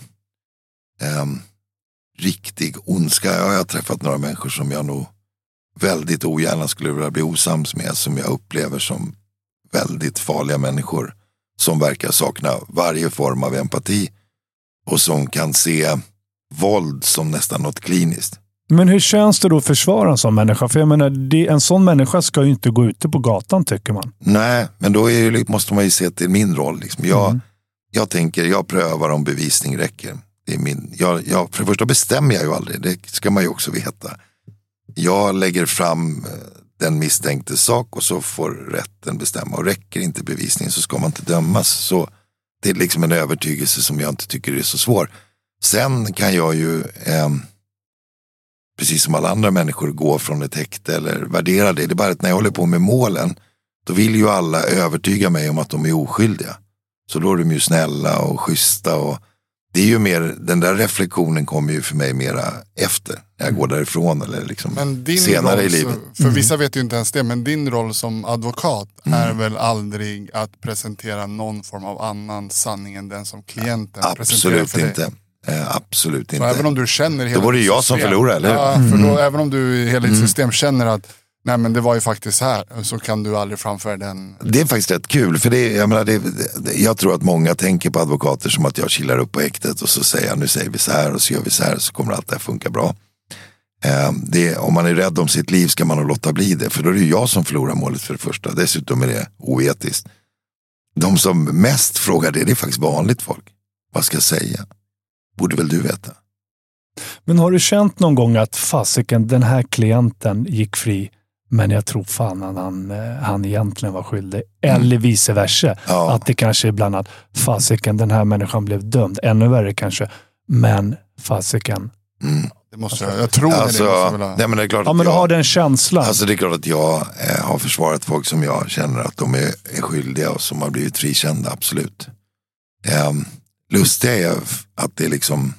riktig ondska. Jag har träffat några människor som jag nog väldigt ogärna skulle vilja bli osams med. Som jag upplever som väldigt farliga människor. Som verkar sakna varje form av empati. Och som kan se våld som nästan något kliniskt. Men hur känns det då att försvara en sån människa? För jag menar, en sån människa ska ju inte gå ute på gatan, tycker man. Nej, men då måste man ju se till min roll. Liksom. Jag prövar om bevisning räcker. Det är för det första bestämmer jag ju aldrig, det ska man ju också veta. Jag lägger fram den misstänkte sak och så får rätten bestämma. Och räcker inte bevisningen så ska man inte dömas. Så det är liksom en övertygelse som jag inte tycker är så svår. Sen kan jag ju... precis som alla andra människor gå från ett häkte eller värdera det. Det är bara att när jag håller på med målen, då vill ju alla övertyga mig om att de är oskyldiga. Så då är de ju snälla och schyssta och det är ju mer, den där reflektionen kommer ju för mig mera efter. När jag går därifrån eller liksom men din senare roll, i livet. För vissa vet ju inte ens det, men din roll som advokat är väl aldrig att presentera någon form av annan sanning än den som klienten presenterar för dig? Absolut inte. Absolut inte. Så även om du känner hela då var det jag som förlorade, eller? Ja, för då, även om du i hela ditt system känner att nej, men det var ju faktiskt så här, så kan du aldrig framföra den. Det är faktiskt rätt kul, för jag tror att många tänker på advokater som att jag chillar upp på häktet och så säger jag, nu säger vi så här och så gör vi så här, så kommer allt det här funka bra. Om man är rädd om sitt liv ska man nog låta bli det, för då är det jag som förlorar målet för det första. Dessutom är det oetiskt. De som mest frågar det är faktiskt vanligt folk. Vad ska jag säga? Borde väl du veta. Men har du känt någon gång att fasiken, den här klienten gick fri, men jag tror fan han egentligen var skyldig. Eller vice versa. Ja. Att det kanske ibland att fasiken, den här människan blev dömd. Ännu värre kanske. Men fasiken. Det måste jag tror alltså, det. Nej, men det är klart ja, men du har den känslan. Alltså det är klart att jag har försvarat folk som jag känner att de är skyldiga och som har blivit frikända, absolut. Lustiga är att det är liksom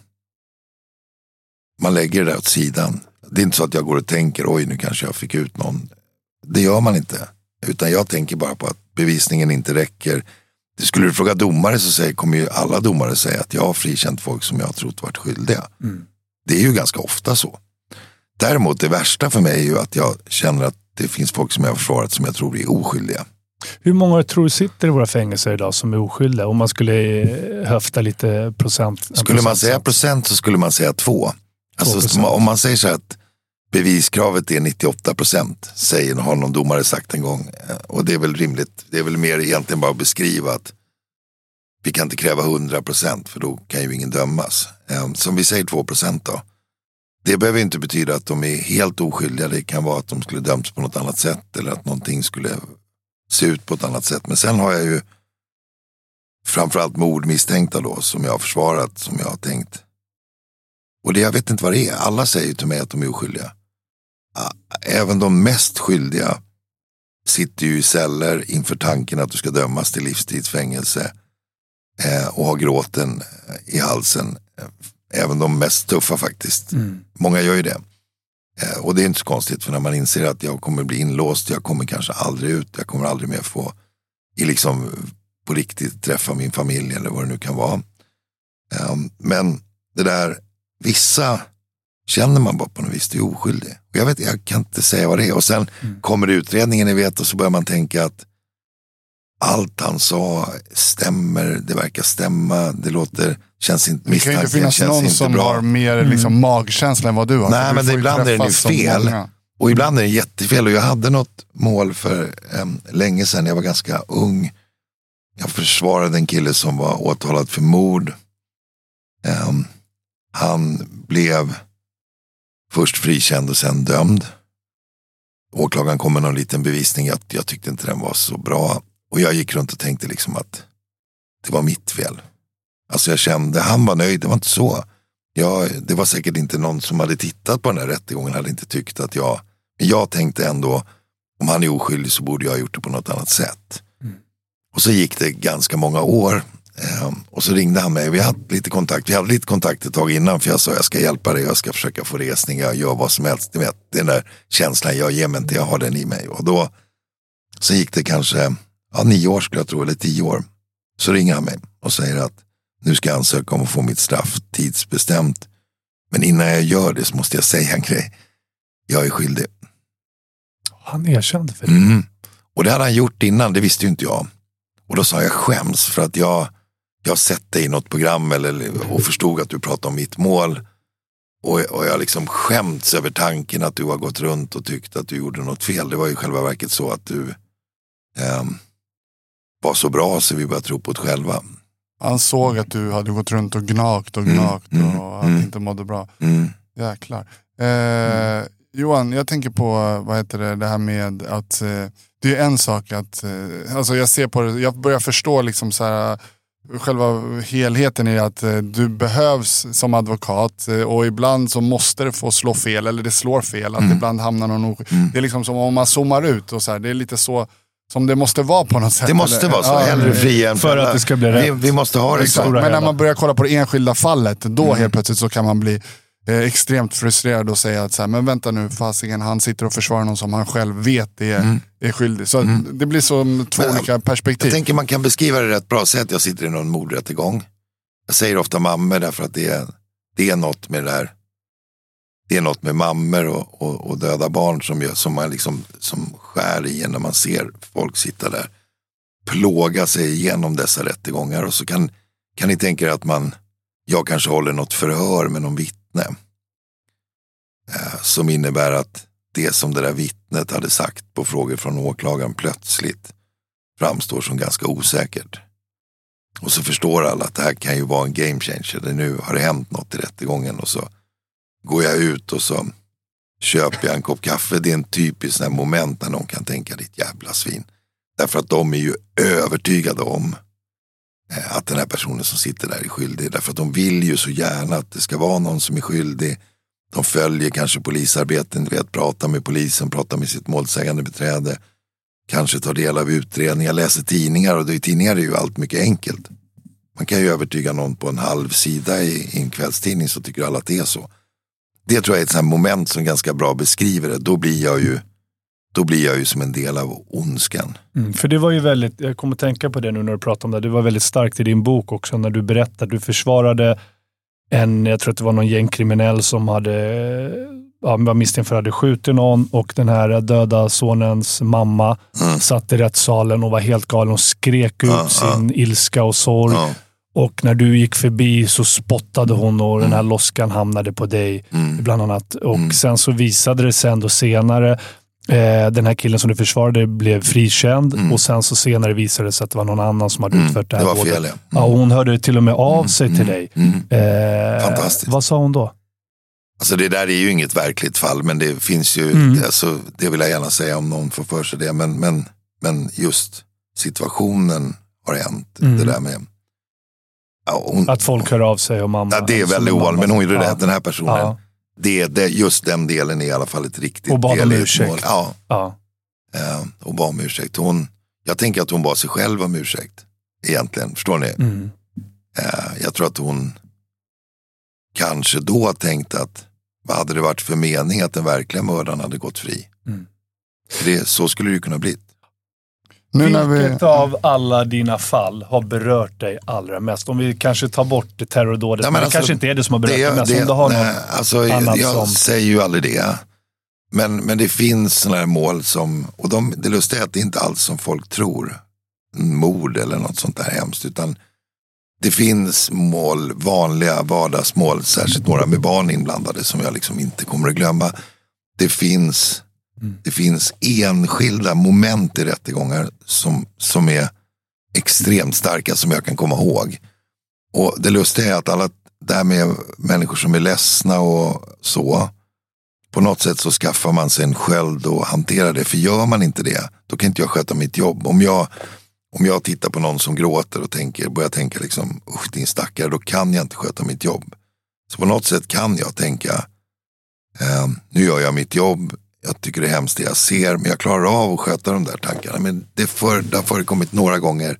man lägger det åt sidan. Det är inte så att jag går och tänker, oj nu kanske jag fick ut någon. Det gör man inte. Utan jag tänker bara på att bevisningen inte räcker. Det skulle du fråga domare så kommer ju alla domare säga att jag har frikänt folk som jag har trott varit skyldiga. Det är ju ganska ofta så. Däremot det värsta för mig är ju att jag känner att det finns folk som jag har försvarat som jag tror är oskyldiga. Hur många tror du sitter i våra fängelser idag som är oskyldiga? Om man skulle höfta lite procent. Skulle man säga procent så skulle man säga 2. Alltså om man säger så att beviskravet är 98%, har någon domare sagt en gång. Och det är väl rimligt. Det är väl mer egentligen bara att beskriva att vi kan inte kräva 100% för då kan ju ingen dömas. Som vi säger 2% då. Det behöver inte betyda att de är helt oskyldiga. Det kan vara att de skulle dömts på något annat sätt eller att någonting skulle se ut på ett annat sätt. Men sen har jag ju framförallt mordmisstänkta då som jag har försvarat, som jag har tänkt. Och det jag vet inte vad det är. Alla säger till mig att de är oskyldiga. Även de mest skyldiga sitter ju i celler inför tanken att du ska dömas till livstidsfängelse och har gråten i halsen. Även de mest tuffa faktiskt. Många gör ju det. Och det är inte så konstigt, för när man inser att jag kommer bli inlåst, jag kommer kanske aldrig ut, jag kommer aldrig mer få liksom på riktigt träffa min familj eller vad det nu kan vara. Men det där, vissa känner man bara på något vis, det är oskyldig. Och jag kan inte säga vad det är. Och sen kommer utredningen, ni vet, och så börjar man tänka att allt han sa stämmer, det verkar stämma, det känns inte, det kan ju inte finnas någon som bra. Har mer liksom magkänsla än vad du har. Nej, men ibland är det ju fel. Och ibland är det jättefel. Och jag hade något mål för länge sedan, jag var ganska ung. Jag försvarade en kille som var åtalad för mord. Han blev först frikänd och sen dömd. Åklagaren kom med någon liten bevisning att jag tyckte inte den var så bra. Och jag gick runt och tänkte liksom att det var mitt fel. Alltså jag kände, han var nöjd, det var inte så. Det var säkert inte någon som hade tittat på den här rättegången, hade inte tyckt att men jag tänkte ändå, om han är oskyldig så borde jag ha gjort det på något annat sätt. Och så gick det ganska många år. Och så ringde han mig, vi hade lite kontakt ett tag innan, för jag sa jag ska hjälpa dig, jag ska försöka få resning, jag gör vad som helst. Du vet, den där känslan, jag ger mig inte, jag har den i mig. Och då så gick det kanske 9 år skulle jag tro, eller 10 år. Så ringer han mig och säger att nu ska jag ansöka om att få mitt straff tidsbestämt. Men innan jag gör det så måste jag säga en grej. Jag är skyldig. Han erkände för det. Och det hade han gjort innan, det visste ju inte jag. Och då sa jag skäms för att jag har sett dig i något program och förstod att du pratade om mitt mål. Och jag liksom skämts över tanken att du har gått runt och tyckt att du gjorde något fel. Det var ju själva verket så att du var så bra så vi började tro på det själva. Han såg att du hade gått runt och gnagt och att inte mådde bra. Jäklar. Johan, jag tänker på det här med att det är en sak att alltså jag ser på det, jag börjar förstå liksom så här, själva helheten är att du behövs som advokat och ibland så måste det få slå fel eller det slår fel, att ibland hamnar någon det är liksom som om man zoomar ut och så här, det är lite så som det måste vara på något sätt. Det måste vara så, hellre fria än för att det ska bli rätt. Vi måste ha det så. Men när man börjar kolla på det enskilda fallet, då helt plötsligt så kan man bli extremt frustrerad och säga att så här, men vänta nu, fasiken, han sitter och försvarar någon som han själv vet är skyldig. Så det blir som två olika perspektiv. Jag tänker man kan beskriva det rätt bra. Säg att jag sitter i någon mordrättegång. Jag säger ofta mammor därför att det är något med det där. Det är något med mammor och döda barn som skär i när man ser folk sitta där. Plåga sig igenom dessa rättegångar. Och så kan ni tänka er att jag kanske håller något förhör med någon vittne. Som innebär att det som det där vittnet hade sagt på frågor från åklagaren plötsligt framstår som ganska osäkert. Och så förstår alla att det här kan ju vara en game changer. Nu har det hänt något i rättegången och så går jag ut och så köper jag en kopp kaffe. Det är en typisk sån här moment när någon kan tänka ditt jävla svin. Därför att de är ju övertygade om att den här personen som sitter där är skyldig. Därför att de vill ju så gärna att det ska vara någon som är skyldig. De följer kanske polisarbeten, pratar med polisen, pratar med sitt målsägande beträde. Kanske tar del av utredningar, läser tidningar, och i tidningar är ju allt mycket enkelt. Man kan ju övertyga någon på en halv sida i en kvällstidning, så tycker alla att det är så. Det tror jag är ett sånt moment som ganska bra beskriver det. Då blir jag ju som en del av ondskan. För det var ju väldigt, jag kommer att tänka på det nu när du pratar om det. Det var väldigt starkt i din bok också när du berättade. Du försvarade jag tror att det var någon gängkriminell som var misstänkt för att hade skjutit någon, och den här döda sonens mamma satt i rättssalen och var helt galen och skrek ut sin ilska och sorg. Och när du gick förbi så spottade hon och den här loskan hamnade på dig bland annat. Och sen så visade det sig ändå senare, den här killen som du försvarade blev frikänd och sen så senare visade det sig att det var någon annan som hade utfört det här. Det var fel, ja. Och hon hörde till och med av sig till dig. Fantastiskt. Vad sa hon då? Alltså det där är ju inget verkligt fall, men det finns ju, alltså, det vill jag gärna säga om någon får för sig det, men just situationen har hänt, det där med att folk hör av sig och mamma. Ja, det är väldigt ovanligt, men hon är rädd, den här personen. Just den delen är i alla fall ett riktigt och bad om ursäkt. Och bad om ursäkt. Jag tänker att hon bad sig själv om ursäkt egentligen, förstår ni? Jag tror att hon kanske då tänkte att vad hade det varit för mening att den verkliga mördaren hade gått fri? Så skulle det ju kunna bli. Vilket av alla dina fall har berört dig allra mest? Om vi kanske tar bort terrordådet, men det kanske inte är det som har berört dig mest. Om du har någon jag säger ju aldrig det. Men det finns sådana här mål som, och det lustiga är att det inte alls som folk tror, mord eller något sånt där hemskt, utan det finns mål, vanliga vardagsmål, särskilt några med barn inblandade som jag liksom inte kommer att glömma. Det finns enskilda moment i rättegångar som är extremt starka, som jag kan komma ihåg. Och det lustiga är att alla där med människor som är ledsna och så, på något sätt så skaffar man sig en sköld och hanterar det. För gör man inte det, då kan inte jag sköta mitt jobb. Om jag tittar på någon som gråter och börjar tänka liksom, usch din stackare, då kan jag inte sköta mitt jobb. Så på något sätt kan jag tänka, nu gör jag mitt jobb, jag tycker det är hemskt det jag ser, men jag klarar av att sköta de där tankarna. Men det har förekommit några gånger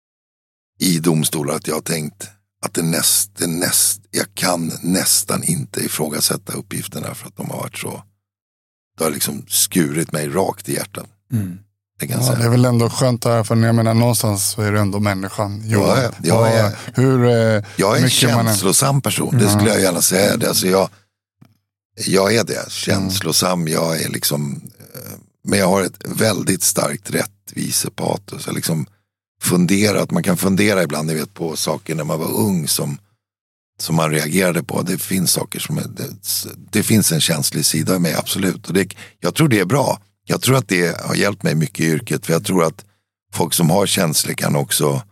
i domstolar att jag har tänkt att jag kan nästan inte ifrågasätta uppgifterna, för att de har varit så, det har liksom skurit mig rakt i hjärtat. Det är väl ändå skönt att höra, för jag menar, någonstans så är det ändå människan. Jag är en känslosam person, det skulle jag gärna säga. Alltså jag är det, känslosam, jag är liksom, men jag har ett väldigt starkt rättvisepatos. Jag liksom man kan fundera ibland, ni vet, på saker när man var ung som man reagerade på. Det finns saker som det finns en känslig sida av mig, absolut. Och jag tror det är bra. Jag tror att det har hjälpt mig mycket i yrket, för jag tror att folk som har känslor kan också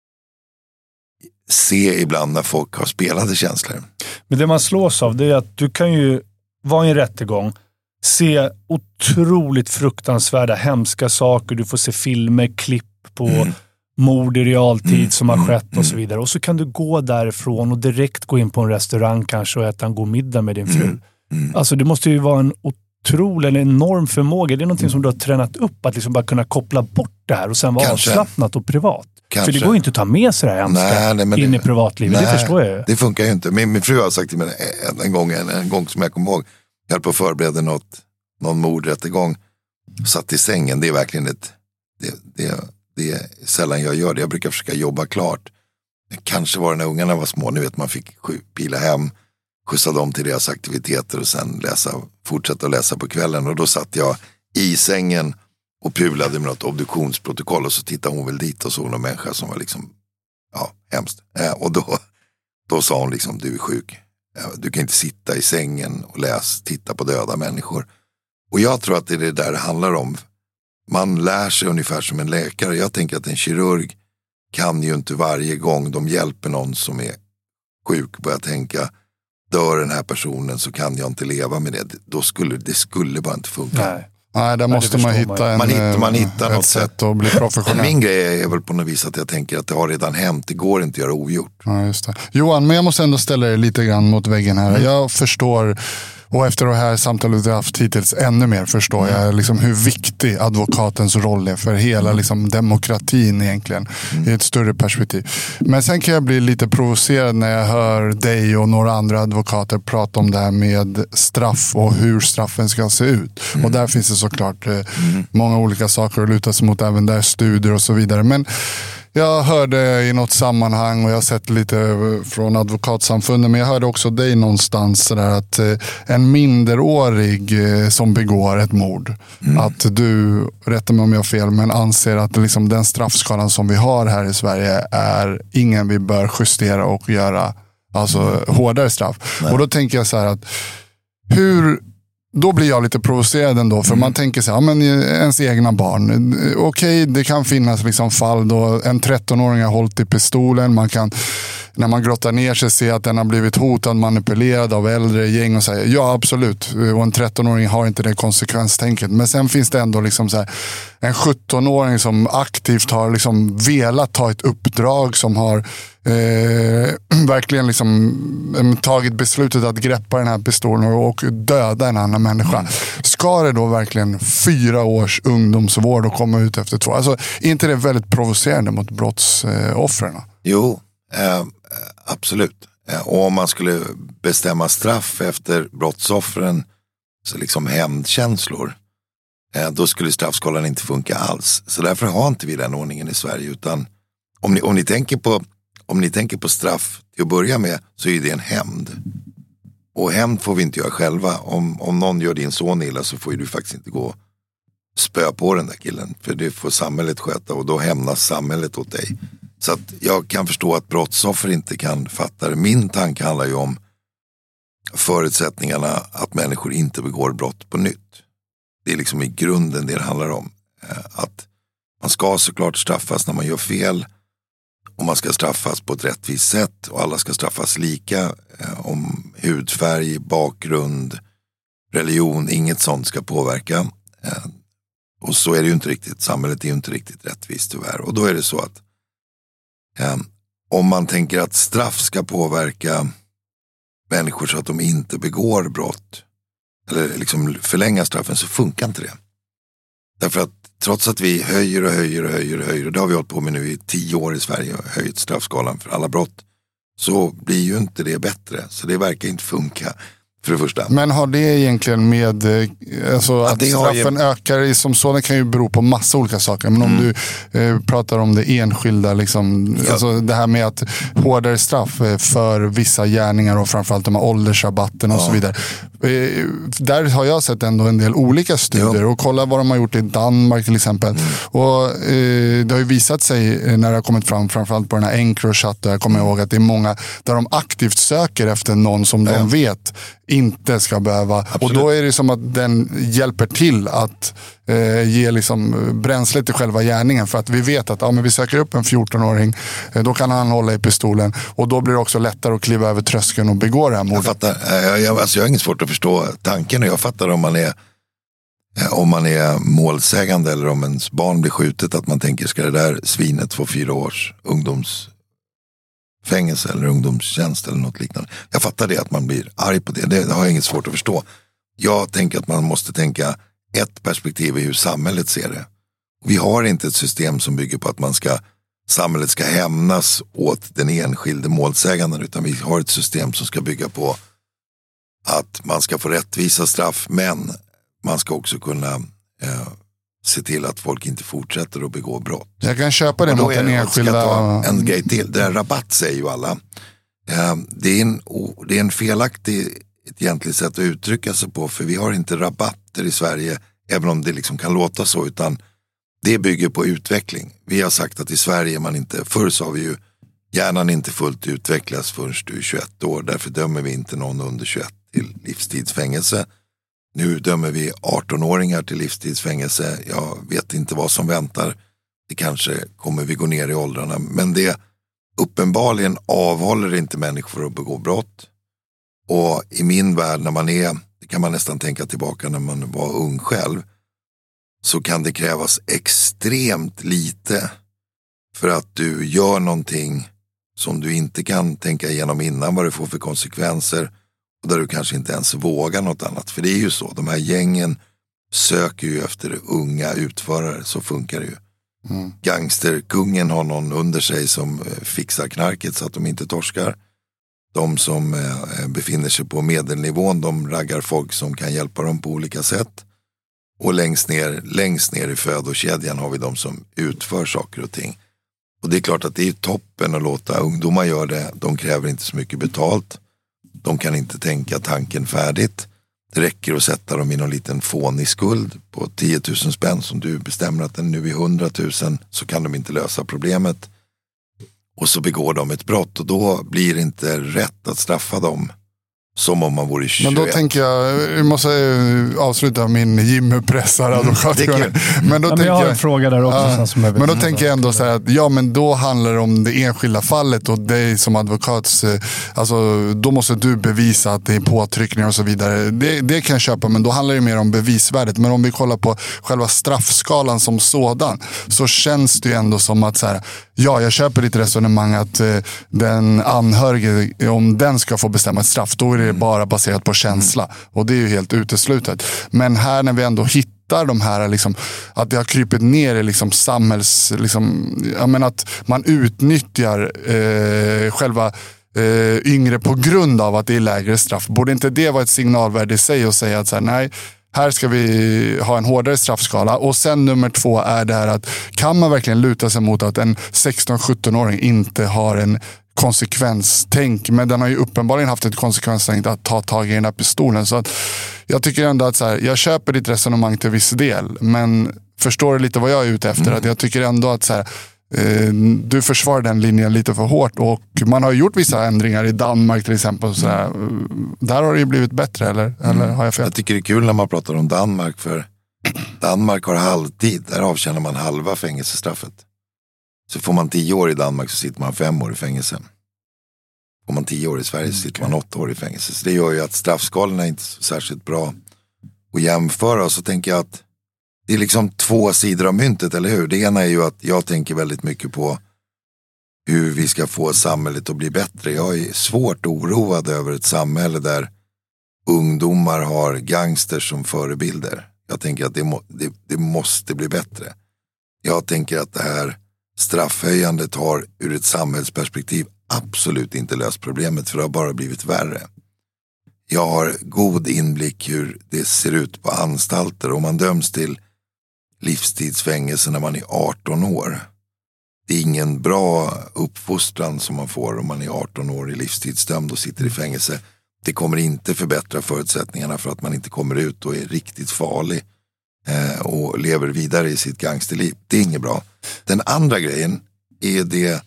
se ibland när folk har spelade känslor. Men det man slås av, det är att du kan ju vara i en rättegång, se otroligt fruktansvärda, hemska saker. Du får se filmer, klipp på mord i realtid som har skett och så vidare. Och så kan du gå därifrån och direkt gå in på en restaurang kanske och äta en god middag med din fru. Alltså det måste ju vara en otrolig, en enorm förmåga. Det är någonting som du har tränat upp, att liksom bara kunna koppla bort det här och sen vara avslappnat och privat. Kanske. För det går ju inte att ta med sig det här hemska in i privatlivet. Det förstår jag ju. Det funkar ju inte. Min fru har sagt till mig en gång som jag kommer ihåg. Jag höll på att förbereda någon mordrättegång. Satt i sängen. Det är verkligen det är sällan jag gör det. Jag brukar försöka jobba klart. Kanske var det när ungarna var små. Nu vet man fick pila hem. Skjutsa dem till deras aktiviteter och sen fortsätta läsa på kvällen. Och då satt jag i sängen och pulade med något obduktionsprotokoll. Och så tittade hon väl dit och såg någon människa som var liksom, hemskt. Och då sa hon liksom, du är sjuk. Du kan inte sitta i sängen och titta på döda människor. Och jag tror att det är det där det handlar om. Man lär sig ungefär som en läkare. Jag tänker att en kirurg kan ju inte varje gång de hjälper någon som är sjuk börja tänka, dör den här personen så kan jag inte leva med det. Det skulle bara inte funka. Nej, där måste man hitta man hittar något sätt att bli professionell. Min grej är väl på något vis att jag tänker att det har redan hänt. Det går inte att göra ogjort. Ja, just det. Johan, men jag måste ändå ställa dig lite grann mot väggen här. Jag förstår, och efter det här samtalet jag haft hittills ännu mer förstår jag liksom hur viktig advokatens roll är för hela liksom demokratin egentligen i ett större perspektiv. Men sen kan jag bli lite provocerad när jag hör dig och några andra advokater prata om det här med straff och hur straffen ska se ut. Och där finns det såklart många olika saker att luta sig mot, även där studier och så vidare. Men jag hörde i något sammanhang, och jag har sett lite från advokatsamfundet, men jag hörde också dig någonstans sådär att en minderårig som begår ett mord, att du, rätta mig om jag har fel, men anser att liksom den straffskalan som vi har här i Sverige är ingen vi bör justera och göra alltså hårdare straff. Och då tänker jag så här att då blir jag lite provocerad ändå, för man tänker så här, men ens egna barn, okej, det kan finnas liksom fall då en 13-åring har hållit i pistolen, man kan, när man grottar ner sig, se att den har blivit hotad, manipulerad av äldre gäng och säger, ja absolut, och en 13-åring har inte det konsekvenstänket, men sen finns det ändå liksom så här, en 17-åring som aktivt har liksom velat ta ett uppdrag, som har verkligen liksom tagit beslutet att greppa den här pistolen och döda en annan människa. Ska det då verkligen 4 års ungdomsvård och komma ut efter 2? Alltså, är inte det väldigt provocerande mot brottsoffren? Jo, absolut. Och om man skulle bestämma straff efter brottsoffren, så liksom hämndkänslor, då skulle straffskalan inte funka alls. Så därför har inte vi den ordningen i Sverige, utan om ni tänker på straff till att börja med, så är det en hämnd. Och hämnd får vi inte göra själva. Om någon gör din son illa, så får ju du faktiskt inte gå och spö på den där killen. För det får samhället sköta, och då hämnas samhället åt dig. Så att jag kan förstå att brottsoffer inte kan fatta det. Min tanke handlar ju om förutsättningarna att människor inte begår brott på nytt. Det är liksom i grunden det handlar om. Att man ska såklart straffas när man gör fel. Och man ska straffas på ett rättvist sätt. Och alla ska straffas lika. Om hudfärg, bakgrund, religion. Inget sånt ska påverka. Och så är det ju inte riktigt. Samhället är ju inte riktigt rättvist tyvärr. Och då är det så att om man tänker att straff ska påverka människor så att de inte begår brott, eller liksom förlänga straffen, så funkar inte det. Därför att trots att vi höjer, och det har vi hållit på med nu i 10 år i Sverige, och höjt straffskalan för alla brott, så blir ju inte det bättre. Så det verkar inte funka, för det första. Men har det egentligen med alltså att straffen ökar som sådan, kan ju bero på massa olika saker. Men om du pratar om det enskilda, liksom, alltså det här med att hårdare straff för vissa gärningar, och framförallt de här åldersrabatten och så vidare. Där har jag sett ändå en del olika studier, och kolla vad de har gjort i Danmark till exempel. Och det har ju visat sig när det har kommit fram, framförallt på den här Encrochat, där jag kommer ihåg att det är många där de aktivt söker efter någon som de vet inte ska behöva. Absolut. Och då är det som att den hjälper till att ge liksom bränsle till själva gärningen, för att vi vet att men vi söker upp en 14-åring, då kan han hålla i pistolen, och då blir det också lättare att kliva över tröskeln och begå det här mordet. Jag fattar, jag har inget svårt att förstå tanken, och jag fattar om man är målsägande eller om ens barn blir skjutet, att man tänker, ska det där svinet få 4 års ungdomsfängelse eller ungdomstjänst eller något liknande. Jag fattar det, att man blir arg på det. Det har jag inget svårt att förstå. Jag tänker att man måste tänka ett perspektiv i hur samhället ser det. Vi har inte ett system som bygger på att samhället ska hämnas åt den enskilde målsäganden, utan vi har ett system som ska bygga på att man ska få rättvisa straff, men man ska också kunna se till att folk inte fortsätter att begå brott. Jag kan köpa det mot den enskilda... En grej till, det är rabatt säger ju alla. Det är en felaktig egentligen sätt att uttrycka sig på, för vi har inte rabatter i Sverige, även om det liksom kan låta så, utan det bygger på utveckling. Vi har sagt att i Sverige förr sa vi ju, hjärnan inte fullt utvecklas förrän du är 21 år, därför dömer vi inte någon under 21 till livstidsfängelse. Nu dömer vi 18-åringar till livstidsfängelse. Jag vet inte vad som väntar. Det kanske kommer vi gå ner i åldrarna. Men det uppenbarligen avhåller inte människor att begå brott. Och i min värld, det kan man nästan tänka tillbaka när man var ung själv, så kan det krävas extremt lite för att du gör någonting som du inte kan tänka igenom innan vad det får för konsekvenser, och där du kanske inte ens vågar något annat. För det är ju så, de här gängen söker ju efter unga utförare, så funkar det ju. Gangsterkungen har någon under sig som fixar knarket så att de inte torskar. De som befinner sig på medelnivån, de raggar folk som kan hjälpa dem på olika sätt. Och längst ner i födokedjan har vi de som utför saker och ting. Och det är klart att det är toppen att låta ungdomar göra det. De kräver inte så mycket betalt. De kan inte tänka tanken färdigt. Det räcker att sätta dem i någon liten fånig skuld på 10 000 spänn som du bestämmer att den nu är 100 000, så kan de inte lösa problemet. Och så begår de ett brott, och då blir det inte rätt att straffa dem som om man vore 21. Men då tänker jag måste avsluta min Jimmy-pressaradvokat. Men jag har en fråga där också. Men då tänker jag ändå så här att men då handlar det om det enskilda fallet, och dig som advokat, alltså då måste du bevisa att det är påtryckningar och så vidare. Det kan jag köpa, men då handlar det mer om bevisvärdet. Men om vi kollar på själva straffskalan som sådan, så känns det ju ändå som att så här, jag köper ditt resonemang att den anhörige, om den ska få bestämma ett straff, då är det bara baserat på känsla. Och det är ju helt uteslutet. Men här när vi ändå hittar de här, liksom, att det har krypit ner i liksom samhälls... Liksom, jag menar att man utnyttjar själva yngre på grund av att det är lägre straff. Borde inte det vara ett signalvärde i sig och säga att så här, nej, här ska vi ha en hårdare straffskala. Och sen nummer 2 är det här att kan man verkligen luta sig mot att en 16-17-åring inte har en konsekvenstänk, men den har ju uppenbarligen haft ett konsekvenstänk att ta tag i den här pistolen. Så att jag tycker ändå att så här, jag köper ditt resonemang till viss del, men förstår du lite vad jag är ute efter? Att jag tycker ändå att så här, du försvarar den linjen lite för hårt, och man har gjort vissa ändringar i Danmark till exempel, så här, där har det ju blivit bättre, eller har jag fel? Jag tycker det är kul när man pratar om Danmark, för Danmark har halvtid, där avtjänar man halva fängelsestraffet. Så får man 10 år i Danmark så sitter man 5 år i fängelse. Får man 10 år i Sverige så sitter man 8 år i fängelse. Så det gör ju att straffskalorna är inte så särskilt bra att jämföra. Och så tänker jag att det är liksom 2 sidor av myntet, eller hur? Det ena är ju att jag tänker väldigt mycket på hur vi ska få samhället att bli bättre. Jag är svårt oroad över ett samhälle där ungdomar har gangsters som förebilder. Jag tänker att det måste bli bättre. Jag tänker att det här straffhöjandet har ur ett samhällsperspektiv absolut inte löst problemet, för det har bara blivit värre. Jag har god inblick hur det ser ut på anstalter, och man döms till livstidsfängelse när man är 18 år. Det är ingen bra uppfostran som man får om man är 18 år i livstidsdömd och sitter i fängelse. Det kommer inte förbättra förutsättningarna för att man inte kommer ut och är riktigt farlig och lever vidare i sitt gangsterliv. Det är inget bra. Den andra grejen är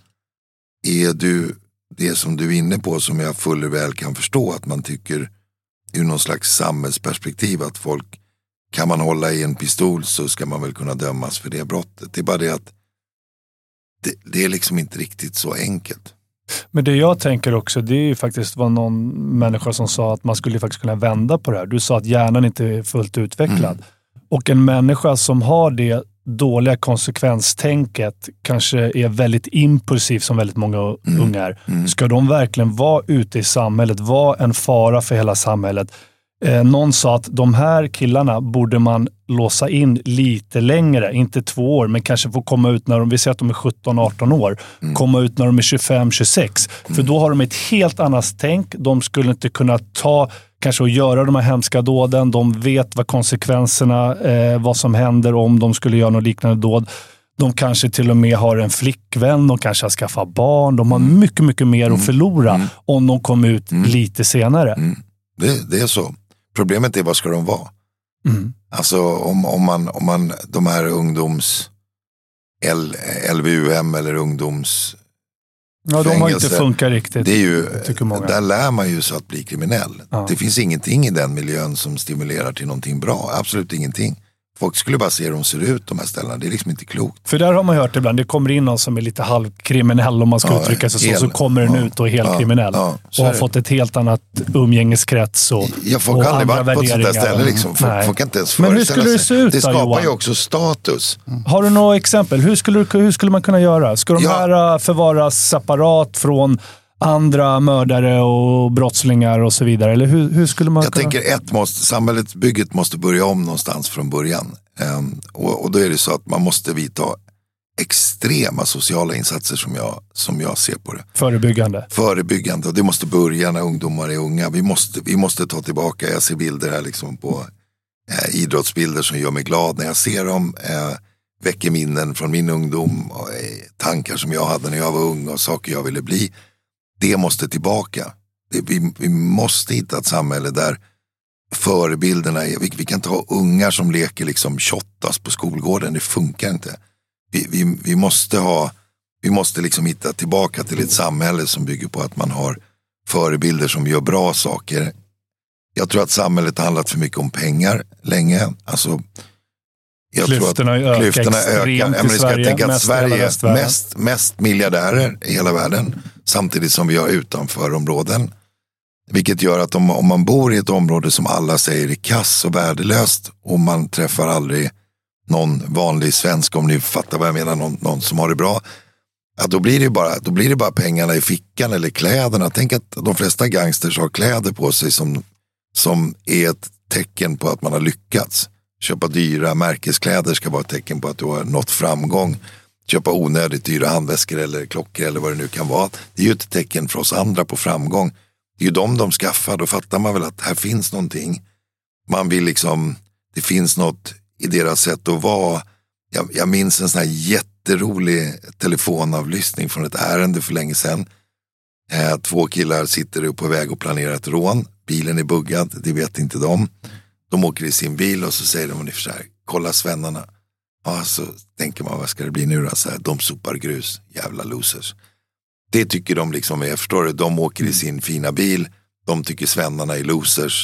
det som du är inne på, som jag fuller väl kan förstå, att man tycker ur någon slags samhällsperspektiv att folk, kan man hålla i en pistol så ska man väl kunna dömas för det brottet. Det är bara det att det är liksom inte riktigt så enkelt. Men det jag tänker också, det är ju faktiskt vad någon människa som sa att man skulle faktiskt kunna vända på det här. Du sa att hjärnan inte är fullt utvecklad. Och en människa som har det dåliga konsekvenstänket kanske är väldigt impulsiv, som väldigt många unga är. Ska de verkligen vara ute i samhället, vara en fara för hela samhället? Någon sa att de här killarna borde man låsa in lite längre, inte 2 år, men kanske få komma ut när vi säger att de är 17-18 år, komma ut när de är 25-26. För då har de ett helt annat tänk. De skulle inte kunna kanske att göra de här hemska dåden. De vet vad konsekvenserna, vad som händer om de skulle göra något liknande dåd. De kanske till och med har en flickvän, de kanske har skaffat barn. De har mycket, mycket mer att förlora om de kommer ut lite senare. Det är så. Problemet är, vad ska de vara? Alltså om man de här LVUM eller ungdoms ja, de har inte funkat riktigt. Det är ju, där lär man ju så att bli kriminell. Ja. Det finns ingenting i den miljön som stimulerar till någonting bra. Absolut ingenting. Folk skulle bara se hur de ser ut, de här ställena. Det är liksom inte klokt. För där har man hört ibland, det kommer in någon som är lite halvkriminell, om man ska uttrycka sig så kommer den ut och är helt kriminell. Ja, och har fått ett helt annat umgängeskrets och folk har aldrig varit på ett sånt där ställe. Liksom. Folk kan inte ens föreställa sig. Men hur skulle det se ut det skapar Johan? Ju också status. Har du några exempel? Hur skulle man kunna göra? Ska de här förvaras separat från andra mördare och brottslingar och så vidare? Eller hur skulle man tänker samhällsbygget måste börja om någonstans från början. Och då är det så att man måste vidta extrema sociala insatser som jag ser på det. Förebyggande. Och det måste börja när ungdomar är unga. Vi måste ta tillbaka, jag ser bilder här liksom på idrottsbilder som gör mig glad. När jag ser dem väcker minnen från min ungdom och tankar som jag hade när jag var ung och saker jag ville bli. Det måste tillbaka. Vi måste hitta ett samhälle där förebilderna är, vi kan inte ha ungar som leker liksom shottas på skolgården, det funkar inte. Vi måste liksom hitta tillbaka till ett samhälle som bygger på att man har förebilder som gör bra saker. Jag tror att samhället har handlat för mycket om pengar länge. Alltså, klyftorna ökar extremt i Sverige. Tänka att Sverige är mest miljardärer i hela världen, samtidigt som vi har utanförområden. Vilket gör att om man bor i ett område som alla säger är kass och värdelöst och man träffar aldrig någon vanlig svensk, om ni fattar vad jag menar, någon som har det bra, ja, då blir det bara pengarna i fickan eller kläderna. Tänk att de flesta gangsters har kläder på sig som är ett tecken på att man har lyckats. Köpa dyra märkeskläder ska vara ett tecken på att du har nått framgång. Köpa onödigt dyra handväskor eller klockor eller vad det nu kan vara. Det är ju ett tecken för oss andra på framgång. Det är ju de skaffar. Då fattar man väl att här finns någonting. Man vill liksom, det finns något i deras sätt att vara. Jag minns en sån här jätterolig telefonavlyssning från ett ärende för länge sedan. 2 killar sitter på väg och planerar ett rån. Bilen är buggad, det vet inte de. De åker i sin bil och så säger de ungefär så här: kolla svennarna. Ja, så tänker man, vad ska det bli nu då? Så här, de sopar grus, jävla losers. Det tycker de liksom, jag förstår det, de åker i sin fina bil. De tycker svennarna är losers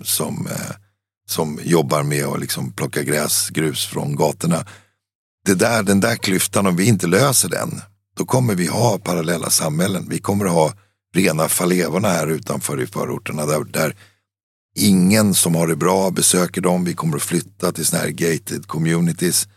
som jobbar med att liksom plocka grus från gatorna. Den där klyftan, om vi inte löser den, då kommer vi ha parallella samhällen. Vi kommer att ha rena fallevorna här utanför i förorterna där ingen som har det bra besöker dem. Vi kommer att flytta till såna här gated communities.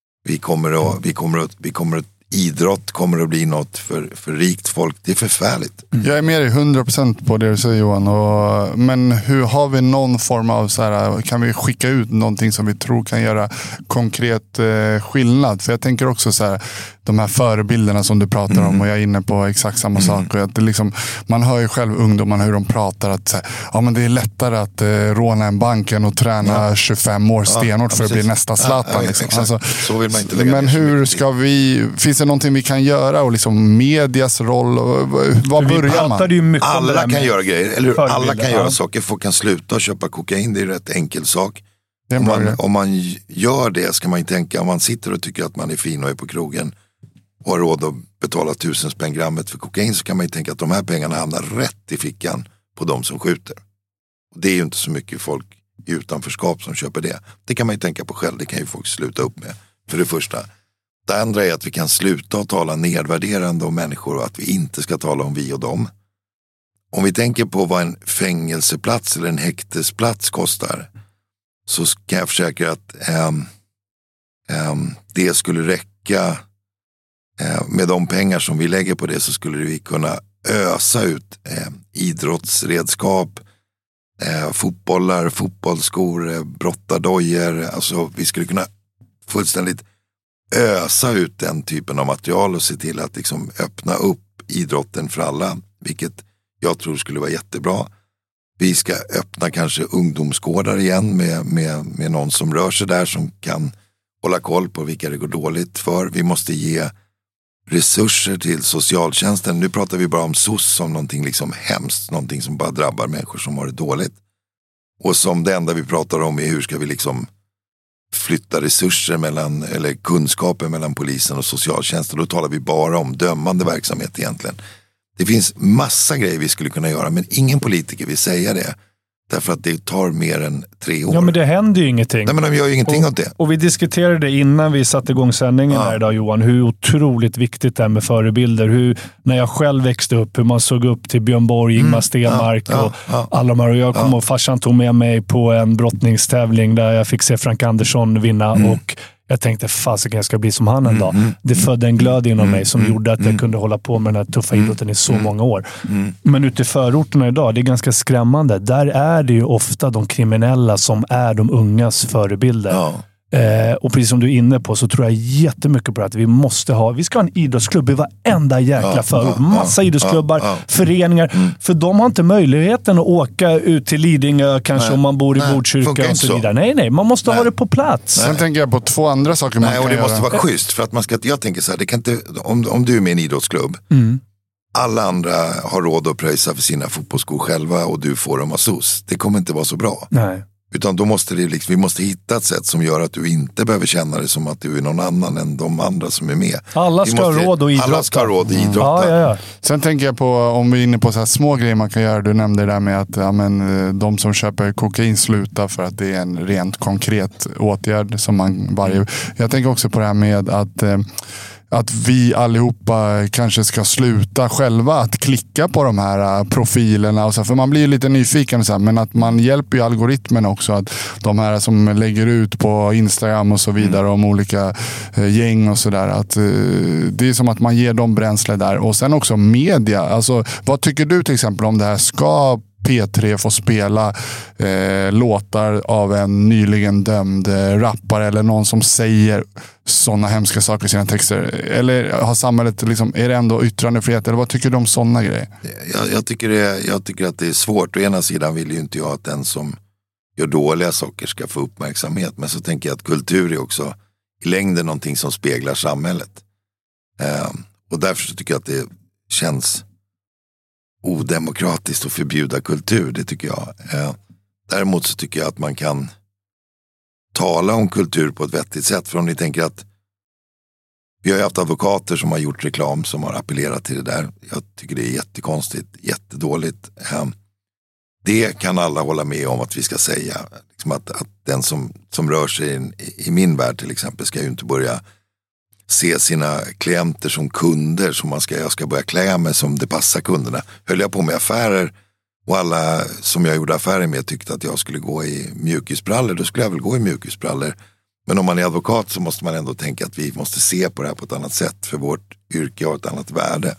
Idrott kommer att bli något för rikt folk. Det är förfärligt. Jag är med dig 100% på det du säger, Johan. Men hur har vi någon form av så här, kan vi skicka ut någonting som vi tror kan göra konkret skillnad? För jag tänker också så här, de här förebilderna som du pratar om, och jag är inne på exakt samma sak. Och att det liksom, man hör ju själv ungdomarna hur de pratar att så här, ja, men det är lättare att råna en bank än att träna 25 år stenhårt för att bli nästa Zlatan. Liksom. Alltså, så vill man inte lägga. Men hur ska vi, finns det någonting vi kan göra, och liksom medias roll, och vad börjar man? Alla kan göra grejer, eller alla kan göra saker. Folk kan sluta köpa kokain, det är en rätt enkel sak. Om man gör det ska man ju tänka, om man sitter och tycker att man är fin och är på krogen och har råd att betala 1000 spänn grammet för kokain, så kan man ju tänka att de här pengarna hamnar rätt i fickan på de som skjuter. Och det är ju inte så mycket folk i utanförskap som köper det. Det kan man ju tänka på själv, det kan ju folk sluta upp med, för det första. Det andra är att vi kan sluta att tala nedvärderande om människor och att vi inte ska tala om vi och dem. Om vi tänker på vad en fängelseplats eller en häktesplats kostar, så kan jag försäkra att det skulle räcka. Med de pengar som vi lägger på det, så skulle vi kunna ösa ut idrottsredskap, fotbollar, fotbollsskor, brottardojor. Alltså vi skulle kunna fullständigt ösa ut den typen av material och se till att liksom öppna upp idrotten för alla, vilket jag tror skulle vara jättebra. Vi ska öppna kanske ungdomsgårdar igen med någon som rör sig där som kan hålla koll på vilka det går dåligt för. Vi måste ge resurser till socialtjänsten. Nu pratar vi bara om SOS som någonting liksom hemskt, någonting som bara drabbar människor som har det dåligt. Och som det enda vi pratar om är hur ska vi liksom flytta resurser mellan, eller kunskaper mellan polisen och socialtjänsten. Då talar vi bara om dömande verksamhet egentligen. Det finns massa grejer vi skulle kunna göra, men ingen politiker vill säga det. Därför att det tar mer än 3 år. Ja, men det händer ju ingenting. Nej, men de gör ju ingenting åt det. Och vi diskuterade det innan vi satte igång sändningen här idag, Johan. Hur otroligt viktigt det är med förebilder. Hur, när jag själv växte upp, hur man såg upp till Björn Borg, Ingmar Stenmark och alla de här. Och jag kom och farsan tog med mig på en brottningstävling där jag fick se Frank Andersson vinna och jag tänkte, fasiken jag ska bli som han en dag. Det födde en glöd inom mig som gjorde att jag kunde hålla på med den här tuffa idrotten i så många år. Men ute i förorterna idag, det är ganska skrämmande. Där är det ju ofta de kriminella som är de ungas förebilder. Ja. Och precis som du är inne på så tror jag jättemycket på att vi ska ha en idrottsklubb i varenda jäkla förort. Massa idrottsklubbar, föreningar. För de har inte möjligheten att åka ut till Lidingö kanske om man bor i Botkyrka och så vidare. Nej, man måste ha det på plats. Sen tänker jag på 2 andra saker man kan och det göra. måste vara schysst för att man ska, jag tänker så här, det kan inte, om du är med i en idrottsklubb, alla andra har råd att pröjsa för sina fotbollsskor själva och du får dem av SOS. Det kommer inte vara så bra. Nej. Utan då måste vi måste hitta ett sätt som gör att du inte behöver känna dig som att du är någon annan än de andra som är med. Alla ska ha råd att idrotta. Alla ska ha råd att idrotta. Ja. Sen tänker jag på, om vi är inne på så här små grejer man kan göra. Du nämnde det där med att de som köper kokain slutar för att det är en rent konkret åtgärd som man Jag tänker också på det här med att vi allihopa kanske ska sluta själva att klicka på de här profilerna och så, för man blir ju lite nyfiken så här, men att man hjälper ju algoritmen också, att de här som lägger ut på Instagram och så vidare om olika gäng och sådär, att det är som att man ger dem bränsle där. Och sen också media, alltså vad tycker du till exempel om det här? Ska P3 får spela låtar av en nyligen dömd rappare eller någon som säger sådana hemska saker i sina texter? Eller har samhället liksom, är det ändå yttrandefrihet? Eller vad tycker du om sådana grejer? Jag tycker att det är svårt. Å ena sidan vill ju inte jag att den som gör dåliga saker ska få uppmärksamhet. Men så tänker jag att kultur är också i längden någonting som speglar samhället. Och därför så tycker jag att det känns odemokratiskt att förbjuda kultur, det tycker jag. Däremot så tycker jag att man kan tala om kultur på ett vettigt sätt. För om ni tänker att vi har ju haft advokater som har gjort reklam som har appellerat till det där. Jag tycker det är jättekonstigt, jättedåligt. Det kan alla hålla med om att vi ska säga. Liksom att den som rör sig i min värld till exempel ska ju inte börja se sina klienter som kunder som jag ska börja klä mig som det passar kunderna. Höll jag på med affärer och alla som jag gjorde affärer med tyckte att jag skulle gå i mjukisbrallor, då skulle jag väl gå i mjukisbrallor. Men om man är advokat så måste man ändå tänka att vi måste se på det här på ett annat sätt, för vårt yrke har ett annat värde.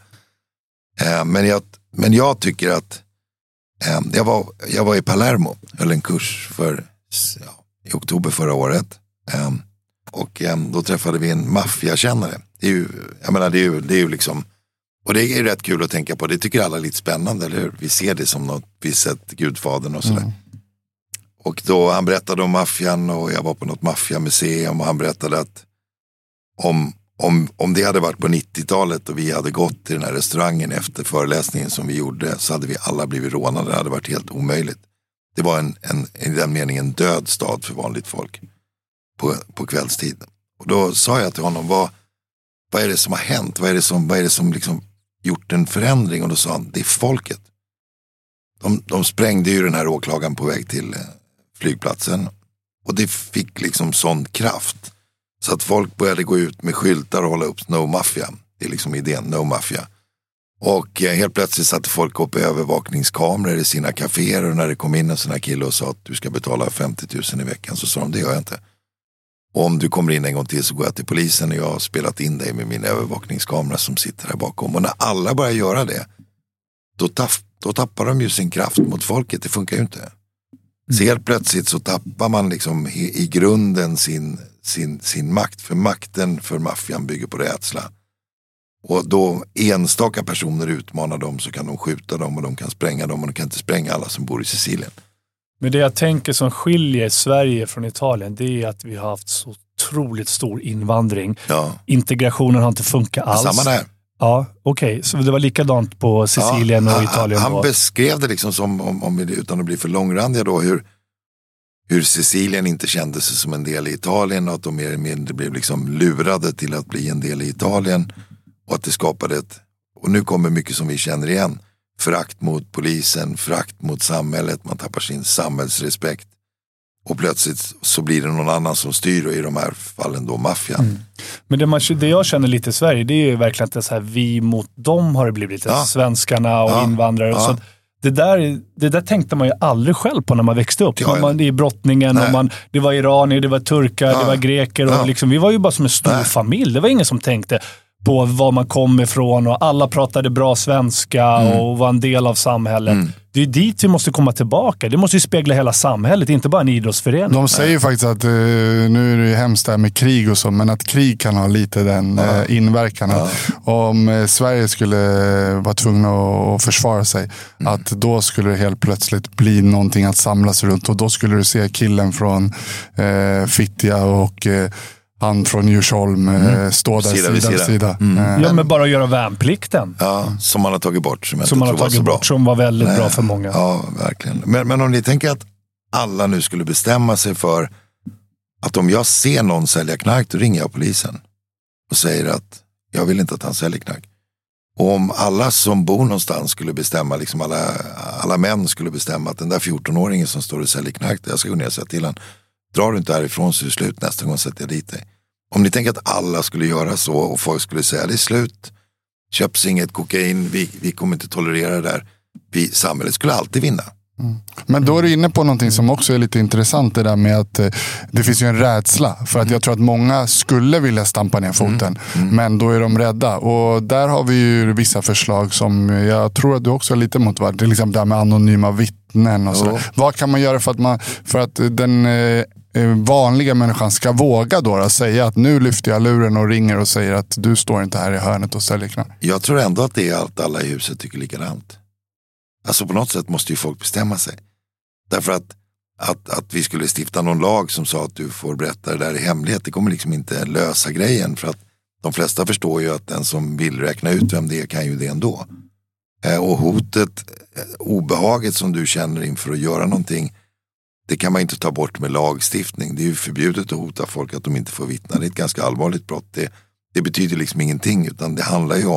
Men jag tycker att jag var i Palermo, höll en kurs i oktober förra året. Och då träffade vi en maffiakännare. Det är ju liksom, och det är ju rätt kul att tänka på. Det tycker alla är lite spännande, eller hur? Vi ser det som något, vi sett Gudfadern och sådär. Och då han berättade om maffian, och jag var på något maffiamuseum och han berättade att om det hade varit på 90-talet och vi hade gått till den här restaurangen efter föreläsningen som vi gjorde, så hade vi alla blivit rånade. Det hade varit helt omöjligt. Det var i den meningen död stad för vanligt folk på kvällstid. Och då sa jag till honom, vad är det som har hänt? Vad är det som liksom gjort en förändring? Och då sa han, det är folket. De sprängde ju den här åklagaren på väg till flygplatsen. Och det fick liksom sån kraft. Så att folk började gå ut med skyltar och hålla upp No Mafia. Det är liksom idén, No Mafia. Och helt plötsligt satte folk upp övervakningskameror i sina kaféer. Och när det kom in en sån här kille och sa att du ska betala 50 000 i veckan, så sa de, det gör jag inte. Och om du kommer in en gång till så går jag till polisen och jag har spelat in dig med min övervakningskamera som sitter här bakom. Och när alla börjar göra det, då tappar de ju sin kraft mot folket. Det funkar ju inte. Så helt plötsligt så tappar man liksom i grunden sin makt. För makten för maffian bygger på rädsla. Och då enstaka personer utmanar dem, så kan de skjuta dem och de kan spränga dem, och de kan inte spränga alla som bor i Sicilien. Men det jag tänker som skiljer Sverige från Italien, det är att vi har haft så otroligt stor invandring. Ja. Integrationen har inte funkat alls. Samma där. Ja, okej. Så det var likadant på Sicilien och Italien. Han beskrev det liksom som, om utan att bli för långrandiga då, hur Sicilien inte kände sig som en del i Italien, och att de mer eller mindre blev liksom lurade till att bli en del i Italien. Och att det skapade och nu kommer mycket som vi känner igen, förakt mot polisen, förakt mot samhället, man tappar sin samhällsrespekt. Och plötsligt så blir det någon annan som styr, och i de här fallen då maffian. Mm. Men det jag känner lite i Sverige, det är ju verkligen att det är så här, vi mot dem har det blivit lite svenskarna och invandrare. Och så det där tänkte man ju aldrig själv på när man växte upp. Man i brottningen, och det var iranier, det var turkar, det var greker. Och liksom, vi var ju bara som en stor familj. Det var ingen som tänkte på var man kom ifrån, och alla pratade bra svenska och var en del av samhället. Det är dit vi måste komma tillbaka. Det måste ju spegla hela samhället, inte bara en idrottsförening. De säger ju faktiskt att, nu är det ju hemskt där med krig och så, men att krig kan ha lite den inverkan. Att om Sverige skulle vara tvungna att försvara sig, att då skulle det helt plötsligt bli någonting att samlas runt, och då skulle du se killen från Fittja och han från Djursholm står där sida vid sida. Ja, men bara göra värnplikten. Ja, som man har tagit bort. Som man har tagit bort, som var väldigt bra för många. Ja, verkligen. Men om ni tänker att alla nu skulle bestämma sig för att om jag ser någon sälja knark, då ringer jag polisen och säger att jag vill inte att han säljer knark. Och om alla som bor någonstans skulle bestämma, liksom alla män skulle bestämma att den där 14-åringen som står och säljer knark, jag ska gå ner och säga till han, drar du inte härifrån så är det slut, nästa gång sätter jag dit dig. Om ni tänker att alla skulle göra så, och folk skulle säga det är slut, köps inget kokain, vi kommer inte tolerera det där, samhället skulle alltid vinna. Men då är du inne på någonting som också är lite intressant, det där med att det finns ju en rädsla, för att jag tror att många skulle vilja stampa ner foten, men då är de rädda, och där har vi ju vissa förslag som jag tror att du också är lite mot, till exempel det här med anonyma vittnen och så. Vad kan man göra för att den vanliga människan ska våga då säga att nu lyfter jag luren och ringer och säger att du står inte här i hörnet och säljer knark? Jag tror ändå att det är allt alla i huset tycker likadant. Alltså på något sätt måste ju folk bestämma sig. Därför att vi skulle stifta någon lag som sa att du får berätta det där i hemlighet, det kommer liksom inte lösa grejen. För att de flesta förstår ju att den som vill räkna ut vem det är kan ju det ändå. Och hotet, obehaget som du känner inför att göra någonting, det kan man inte ta bort med lagstiftning. Det är ju förbjudet att hota folk att de inte får vittna. Det är ett ganska allvarligt brott. Det betyder liksom ingenting, utan det handlar ju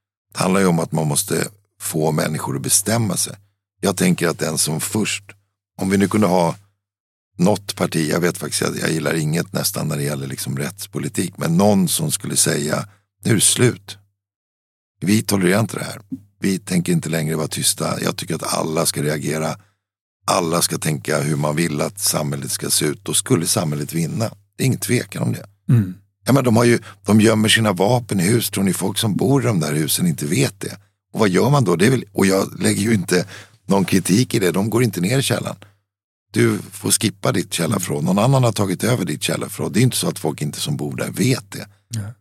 om att man måste få människor att bestämma sig. Jag tänker att den som först, om vi nu kunde ha något parti, jag vet faktiskt att jag gillar inget nästan när det gäller liksom rättspolitik, men någon som skulle säga, nu är det slut. Vi tolererar inte det här. Vi tänker inte längre vara tysta. Jag tycker att alla ska reagera. Alla ska tänka hur man vill att samhället ska se ut. Då skulle samhället vinna. Det är ingen tvekan om det. Ja, men de gömmer sina vapen i hus. Tror ni folk som bor i de där husen inte vet det? Och vad gör man då? Och jag lägger ju inte någon kritik i det. De går inte ner i källan. Du får skippa ditt källarförråd. Någon annan har tagit över ditt källarförråd. Det är inte så att folk inte som bor där vet det.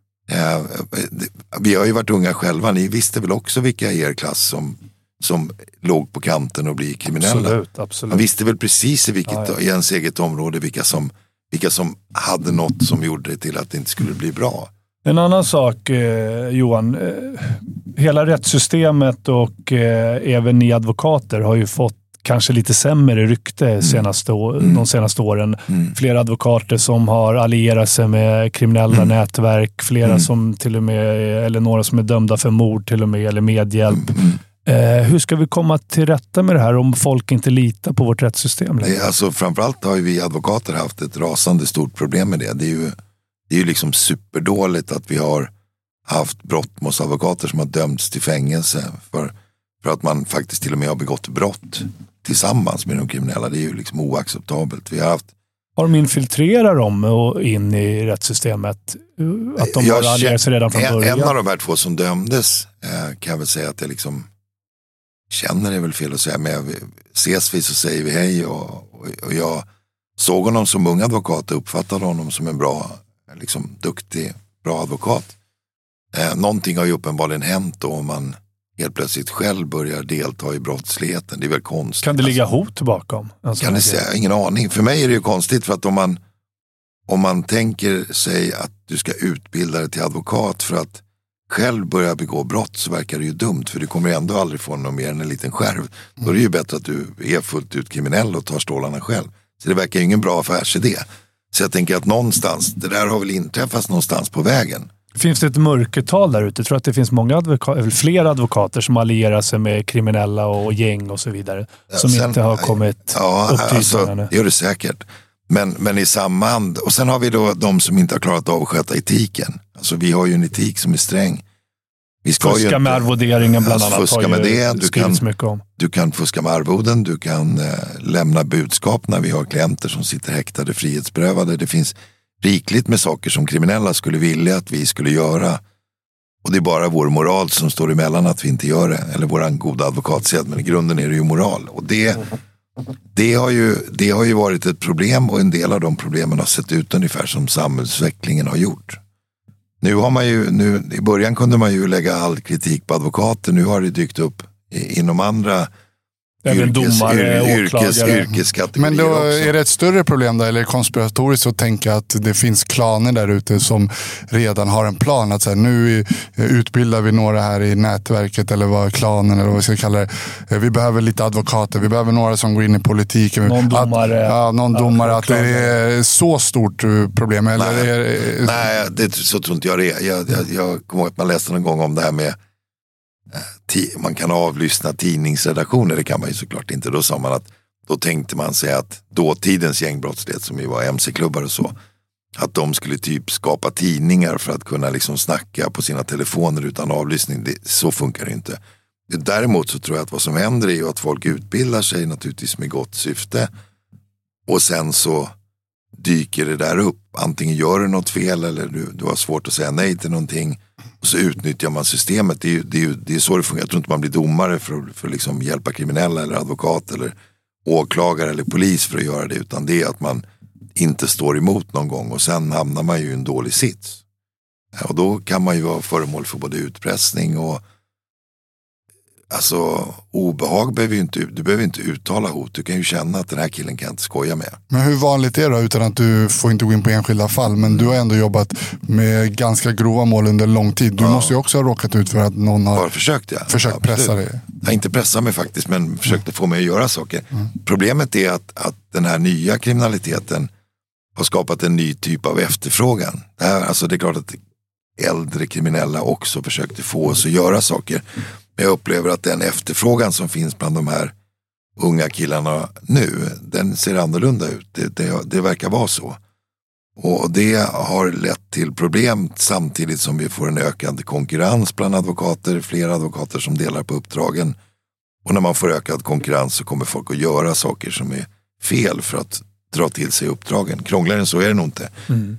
Vi har ju varit unga själva. Ni visste väl också vilka i er klass som låg på kanten och blir kriminella. Absolut. Man visste väl precis i ens eget område vilka som hade något som gjorde det till att det inte skulle bli bra. En annan sak, Johan, hela rättssystemet och även ni advokater har ju fått kanske lite sämre rykte de senaste åren. Flera advokater som har allierat sig med kriminella nätverk, flera som till och med, eller några som är dömda för mord till och med, eller medhjälp. Hur ska vi komma till rätta med det här om folk inte litar på vårt rättssystem? Alltså, framförallt har ju vi advokater haft ett rasande stort problem med det. Det är ju liksom superdåligt att vi har haft brottmålsadvokater som har dömts till fängelse för att man faktiskt till och med har begått brott tillsammans med de kriminella. Det är ju liksom oacceptabelt. Har de infiltrerat dem in i rättssystemet? Att de har allierat sig redan från början? En av de här två som dömdes kan jag väl säga att känner är väl fel att säga, men ses vi så säger vi hej och jag såg honom som ung advokat och uppfattade honom som en bra, liksom duktig, bra advokat. Någonting har ju uppenbarligen hänt då om man helt plötsligt själv börjar delta i brottsligheten. Det är väl konstigt. Kan det ligga hot bakom? Kan det säga? Ingen aning. För mig är det ju konstigt, för att om man tänker sig att du ska utbilda dig till advokat för att själv börja begå brott, så verkar det ju dumt, för du kommer ändå aldrig få någon mer än en liten skärv. Då är det ju bättre att du är fullt ut kriminell och tar stålarna själv. Så det verkar ju ingen bra affärsidé. Så jag tänker att någonstans, det där har väl inträffat någonstans på vägen. Finns det ett mörkertal där ute? Jag tror att det finns fler advokater som allierar sig med kriminella och gäng och så vidare. Som inte har kommit upp till alltså, det gör det säkert. Men i samma and, och sen har vi då de som inte har klarat av att sköta etiken. Alltså vi har ju en etik som är sträng. Vi ska fuska ju med arvoderingen bland annat. Fuska med det. Du kan fuska med arvoden. Du kan lämna budskap när vi har klienter som sitter häktade, frihetsberövade. Det finns rikligt med saker som kriminella skulle vilja att vi skulle göra. Och det är bara vår moral som står emellan att vi inte gör det. Eller våran goda advokatsed. Men i grunden är det ju moral. Och det har ju varit ett problem, och en del av de problemen har sett ut ungefär som samhällsutvecklingen har gjort. Nu har man ju, i början kunde man ju lägga all kritik på advokater. Nu har det dykt upp inom andra yrkeskategorier. Men då också. Är det ett större problem där, eller är det konspiratoriskt att tänka att det finns klaner där ute som redan har en plan att så här, nu utbildar vi några här i nätverket, eller vad klanen eller vad vi ska kalla det. Vi behöver lite advokater, vi behöver några som går in i politiken. Någon domare. Att det är så stort problem. Eller Nej, så tror inte jag det är. Jag kommer ihåg att man läste någon gång om det här med man kan avlyssna tidningsredaktioner. Det kan man ju såklart inte. Då sa man att då tänkte man sig att dåtidens gängbrottslighet, som ju var MC-klubbar och så, att de skulle typ skapa tidningar för att kunna liksom snacka på sina telefoner utan avlyssning. Så funkar det inte. Däremot så tror jag att vad som händer är ju att folk utbildar sig naturligtvis med gott syfte, och sen så dyker det där upp. Antingen gör du något fel, eller du har svårt att säga nej till någonting, och så utnyttjar man systemet. Det är så det funkar. Jag tror inte man blir domare för att liksom hjälpa kriminella, eller advokat eller åklagare eller polis för att göra det, utan det är att man inte står emot någon gång, och sen hamnar man ju i en dålig sits. Och då kan man ju vara föremål för både utpressning och alltså obehag. Du behöver inte uttala hot. Du kan ju känna att den här killen kan inte skoja med. Men hur vanligt är det då, utan att du får inte gå in på enskilda fall, men du har ändå jobbat med ganska grova mål under lång tid. Du måste ju också ha råkat ut för att någon har försökt pressa dig. Jag har inte pressat mig faktiskt, men försökte få mig att göra saker. Problemet är att den här nya kriminaliteten har skapat en ny typ av efterfrågan. Det är klart att äldre kriminella också försökte få oss att göra saker. Men jag upplever att den efterfrågan som finns bland de här unga killarna nu, den ser annorlunda ut. Det verkar vara så. Och det har lett till problem, samtidigt som vi får en ökad konkurrens bland advokater. Fler advokater som delar på uppdragen. Och när man får ökad konkurrens så kommer folk att göra saker som är fel för att dra till sig uppdragen. Krångligare än så är det nog inte.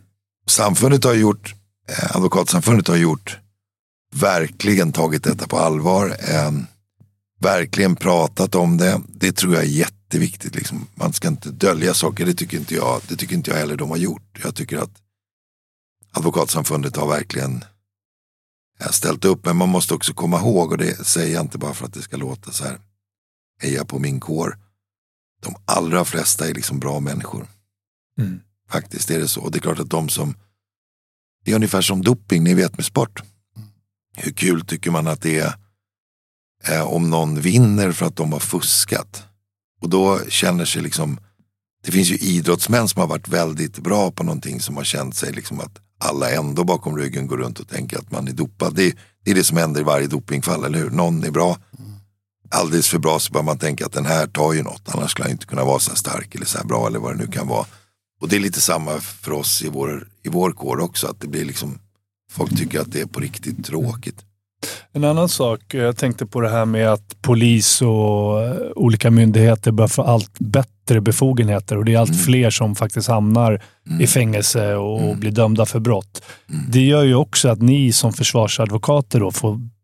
Advokatsamfundet har gjort verkligen tagit detta på allvar, verkligen pratat om det. Det tror jag är jätteviktigt. Liksom. Man ska inte dölja saker, det tycker inte jag heller de har gjort. Jag tycker att advokatsamfundet har verkligen ställt upp, men man måste också komma ihåg, och det säger jag inte bara för att det ska låta så här, heja på min kår. De allra flesta är liksom bra människor. Faktiskt är det så. Och det är klart att det är ungefär som doping, ni vet, med sport. Hur kul tycker man att det är om någon vinner för att de har fuskat? Och då känner sig liksom, det finns ju idrottsmän som har varit väldigt bra på någonting, som har känt sig liksom att alla ändå bakom ryggen går runt och tänker att man är dopad. Det är det som händer i varje dopingfall, eller hur? Någon är bra, alldeles för bra, så börjar man tänka att den här tar ju något, annars skulle jag inte kunna vara så stark eller så här bra, eller vad det nu kan vara. Och det är lite samma för oss i vår kår också, att det blir liksom, folk tycker att det är på riktigt tråkigt. En annan sak, jag tänkte på det här med att polis och olika myndigheter bör få allt bättre befogenheter, och det är allt fler som faktiskt hamnar i fängelse och blir dömda för brott. Det gör ju också att ni som försvarsadvokater då får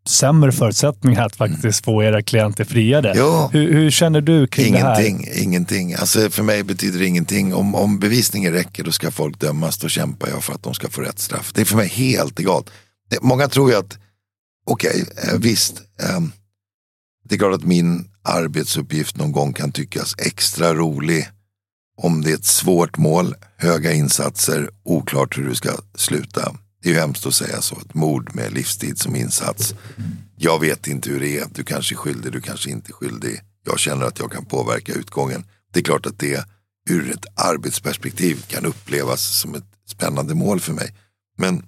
sämre förutsättningar att faktiskt få era klienter friade. Jo. Hur känner du kring det här? Ingenting. Alltså för mig betyder det ingenting. Om bevisningen räcker, då ska folk dömas. Då kämpar jag för att de ska få rätt straff. Det är för mig helt egalt. Många tror ju att visst, det är klart att min arbetsuppgift någon gång kan tyckas extra rolig om det är ett svårt mål, höga insatser, oklart hur du ska sluta. Det är ju hemskt att säga så, ett mord med livstid som insats. Jag vet inte hur det är, du kanske är skyldig, du kanske inte är skyldig. Jag känner att jag kan påverka utgången. Det är klart att det ur ett arbetsperspektiv kan upplevas som ett spännande mål för mig. Men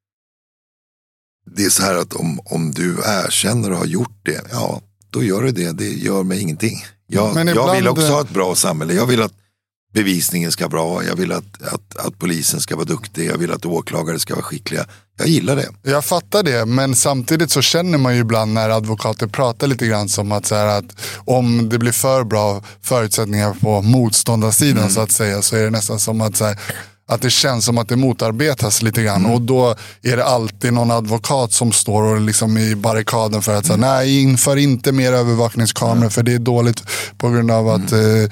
det är så här att om du erkänner och har gjort det, ja, då gör du det. Det gör mig ingenting. Jag vill också ha ett bra samhälle. Jag vill att bevisningen ska vara bra. Jag vill att polisen ska vara duktig. Jag vill att åklagare ska vara skickliga. Jag gillar det. Jag fattar det, men samtidigt så känner man ju ibland när advokater pratar lite grann som att, så här, att om det blir för bra förutsättningar på motståndarsidan så att säga, så är det nästan som att så här, att det känns som att det motarbetas lite grann. Och då är det alltid någon advokat som står och liksom i barrikaden för att säga nej, inför inte mer övervakningskameror för det är dåligt på grund av att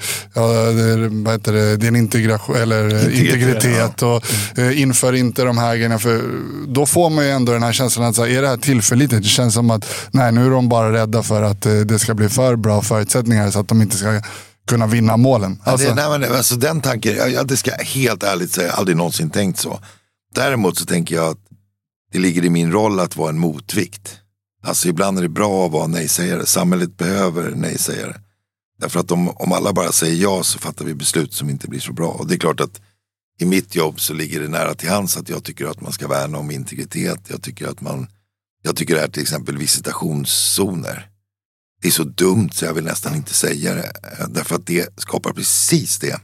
det är en integration eller integritet och inför inte de här grejerna, för då får man ju ändå den här känslan att så här, är det här tillförlitligt? Det känns som att nej, nu är de bara rädda för att det ska bli för bra förutsättningar så att de inte ska kunna vinna målen. Alltså den tanken, det ska jag helt ärligt säga, aldrig någonsin tänkt så. Däremot så tänker jag att det ligger i min roll att vara en motvikt. Alltså ibland är det bra att vara nej-sägare. Samhället behöver nej-sägare. Därför att om alla bara säger ja så fattar vi beslut som inte blir så bra. Och det är klart att i mitt jobb så ligger det nära till hands att jag tycker att man ska värna om integritet. Jag tycker det här till exempel visitationszoner. Det är så dumt så jag vill nästan inte säga det. Därför att det skapar precis det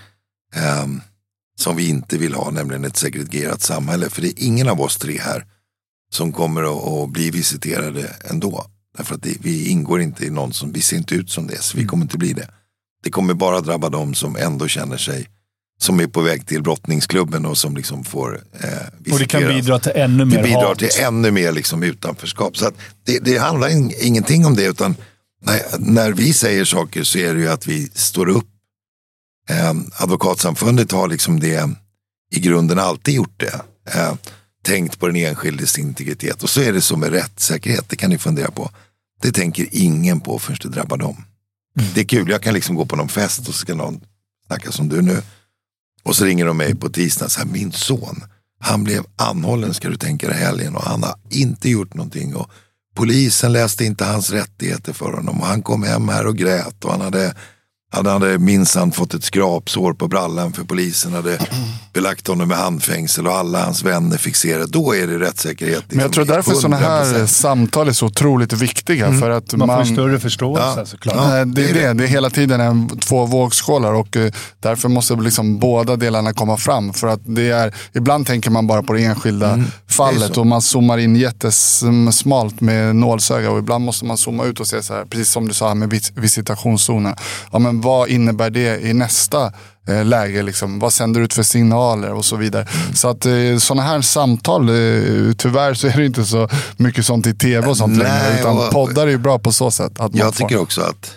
som vi inte vill ha, nämligen ett segregerat samhälle. För det är ingen av oss tre här som kommer att bli visiterade ändå. Därför att vi ingår inte i någon vi ser inte ut som det, så vi kommer inte bli det. Det kommer bara drabba dem som ändå känner sig, som är på väg till brottningsklubben och som liksom får visiteras. Och det kan bidra till ännu mer hat. Det bidrar till ännu mer liksom utanförskap. Så att det handlar ingenting om det, utan när vi säger saker så är det ju att vi står upp. Advokatsamfundet har liksom det i grunden alltid gjort det. Tänkt på den enskildes integritet. Och så är det som med rättssäkerhet, det kan ni fundera på. Det tänker ingen på förrän det drabbar dem. Det är kul, jag kan liksom gå på någon fest och så ska någon snacka som du nu. Och så ringer de mig på tisdag så här, min son, han blev anhållen, ska du tänka dig, helgen, och han har inte gjort någonting och polisen läste inte hans rättigheter för honom och han kom hem här och grät och han hade minsann fått ett skrapsår på brallan för polisen hade belagt honom med handfängsel och alla hans vänner fick se det. Då är det rättssäkerhet. Men jag tror därför sådana här samtal är så otroligt viktiga. För att man får större förståelse såklart. Det är hela tiden två vågskålar och därför måste liksom båda delarna komma fram. För att ibland tänker man bara på det enskilda fallet och man zoomar in jättesmalt med nålsöga och ibland måste man zooma ut och se så här, precis som du sa med visitationszoner. Ja, men vad innebär det i nästa läge? Liksom? Vad sänder ut för signaler och så vidare. Så att sådana här samtal, tyvärr så är det inte så mycket sånt i tv och sånt längre, utan poddar är ju bra på så sätt. Att jag tycker också att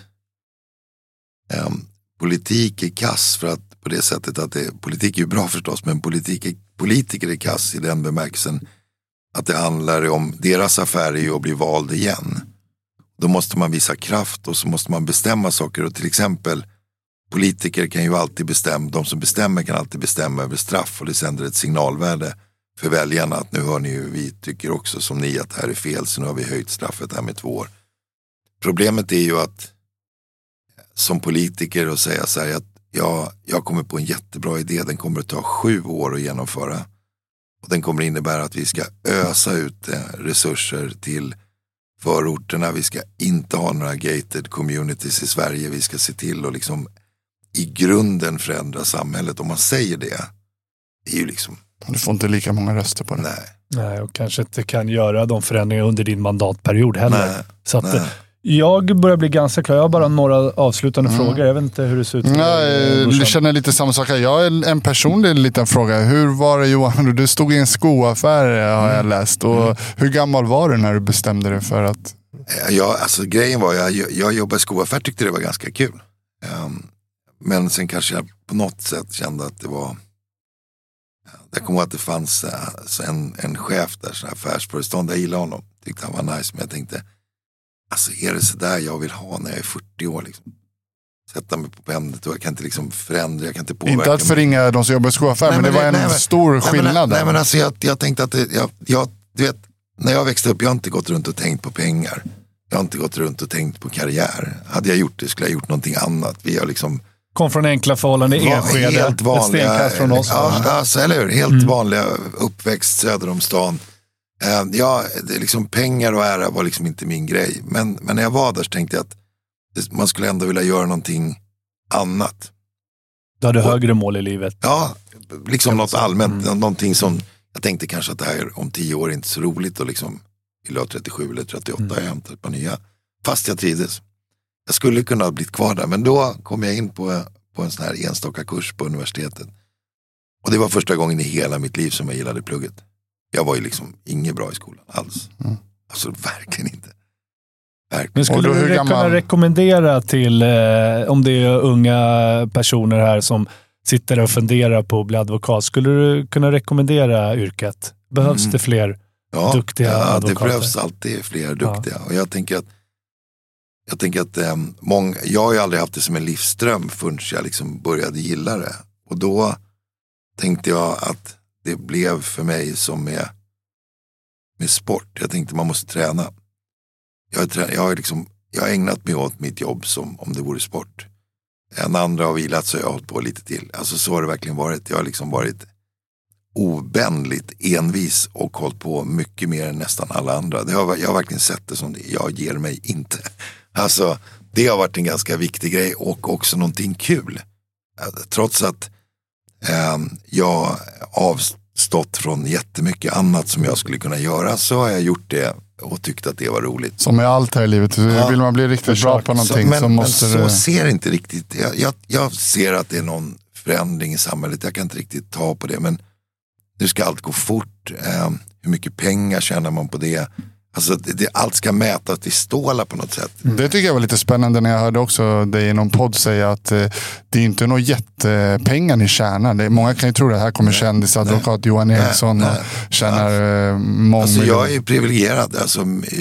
politik är kass, för att på det sättet att politik är ju bra förstås, men politiker är kass i den bemärkelsen att det handlar om deras affärer ju att bli vald igen. Då måste man visa kraft och så måste man bestämma saker. Och till exempel politiker kan ju alltid bestämma, de som bestämmer kan alltid bestämma över straff, och det sänder ett signalvärde för väljarna att nu hör ni ju, vi tycker också som ni att det här är fel, så nu har vi höjt straffet här med 2 år. Problemet är ju att som politiker och säga så här att jag kommer på en jättebra idé, den kommer att ta 7 år att genomföra och den kommer innebära att vi ska ösa ut resurser till förorterna, vi ska inte ha några gated communities i Sverige, vi ska se till att liksom i grunden förändra samhället. Om man säger det är ju liksom... Du får inte lika många röster på det. Nej, och kanske inte kan göra de förändringar under din mandatperiod heller. Så att, Jag börjar bli ganska klar. Jag har bara några avslutande frågor. Jag vet inte hur det ser ut. Jag känner lite samma sak här. Jag har en personlig liten fråga. Hur var det, Johan? Du stod i en skoaffär, har jag läst. Och hur gammal var du när du bestämde dig för att... Grejen var, jag jobbade i skoaffär, tyckte det var ganska kul. Men sen kanske jag på något sätt kände att det var... Jag kommer ihåg att det fanns en chef där, sån här affärsföreståndare. Jag gillade honom. Tyckte han var nice, men jag tänkte... Alltså är det så där jag vill ha när jag är 40 år liksom? Sätta mig på pendeln och jag kan inte liksom förändra, jag kan inte påverka. Inte att förringa de som jobbar i skoaffär, men det var en stor skillnad. Nej, men alltså jag tänkte att du vet, när jag växte upp, jag har inte gått runt och tänkt på pengar. Jag har inte gått runt och tänkt på karriär. Hade jag gjort det skulle jag gjort någonting annat. Vi har liksom... Kom från enkla förhållanden i Enskede. Helt vanliga, ett stenkast från oss. Ja, alltså, eller hur? Helt vanliga uppväxt söder om stan. Det är liksom pengar och ära var liksom inte min grej. Men när jag var där så tänkte jag att man skulle ändå vilja göra någonting annat. Du hade högre mål i livet. Ja, liksom något allmänt. Någonting som jag tänkte kanske att det här om 10 år är inte så roligt. Och liksom vill ha 37 eller 38 jag hämtat ett par nya. Fast jag trivdes. Jag skulle kunna ha blivit kvar där. Men då kom jag in på en sån här enstaka kurs på universitetet. Och det var första gången i hela mitt liv som jag gillade plugget. Jag var ju liksom inget bra i skolan alls. Alltså verkligen inte. Verkligen. Men skulle du kunna rekommendera till, om det är unga personer här som sitter och funderar på att bli advokat, skulle du kunna rekommendera yrket? Behövs det fler duktiga advokater? Det behövs alltid fler duktiga. Och jag tänker att jag har ju aldrig haft det som en livsström förrän jag liksom började gilla det. Och då tänkte jag att det blev för mig som med sport. Jag tänkte man måste träna. Jag har ägnat mig åt mitt jobb som om det vore sport. En andra har vilat så jag har hållit på lite till. Alltså så har det verkligen varit. Jag har liksom varit obändligt envis och hållit på mycket mer än nästan alla andra. Jag har verkligen sett det som det. Jag ger mig inte. Alltså det har varit en ganska viktig grej och också någonting kul. Trots att jag avstått från jättemycket annat som jag skulle kunna göra, så har jag gjort det och tyckt att det var roligt. Som med allt här i livet. Vill man bli riktigt bra på någonting så måste men så ser inte riktigt. Jag ser att det är någon förändring i samhället. Jag kan inte riktigt ta på det, men nu ska allt gå fort. Hur mycket pengar tjänar man på det? Alltså allt ska mätas till stålar på något sätt. Det tycker jag var lite spännande när jag hörde också dig i någon podd säga att det är inte något jättepengar ni tjänar. Många kan ju tro att här kommer kändisadvokat Johan Eriksson och tjänar alltså jag är privilegierad. Alltså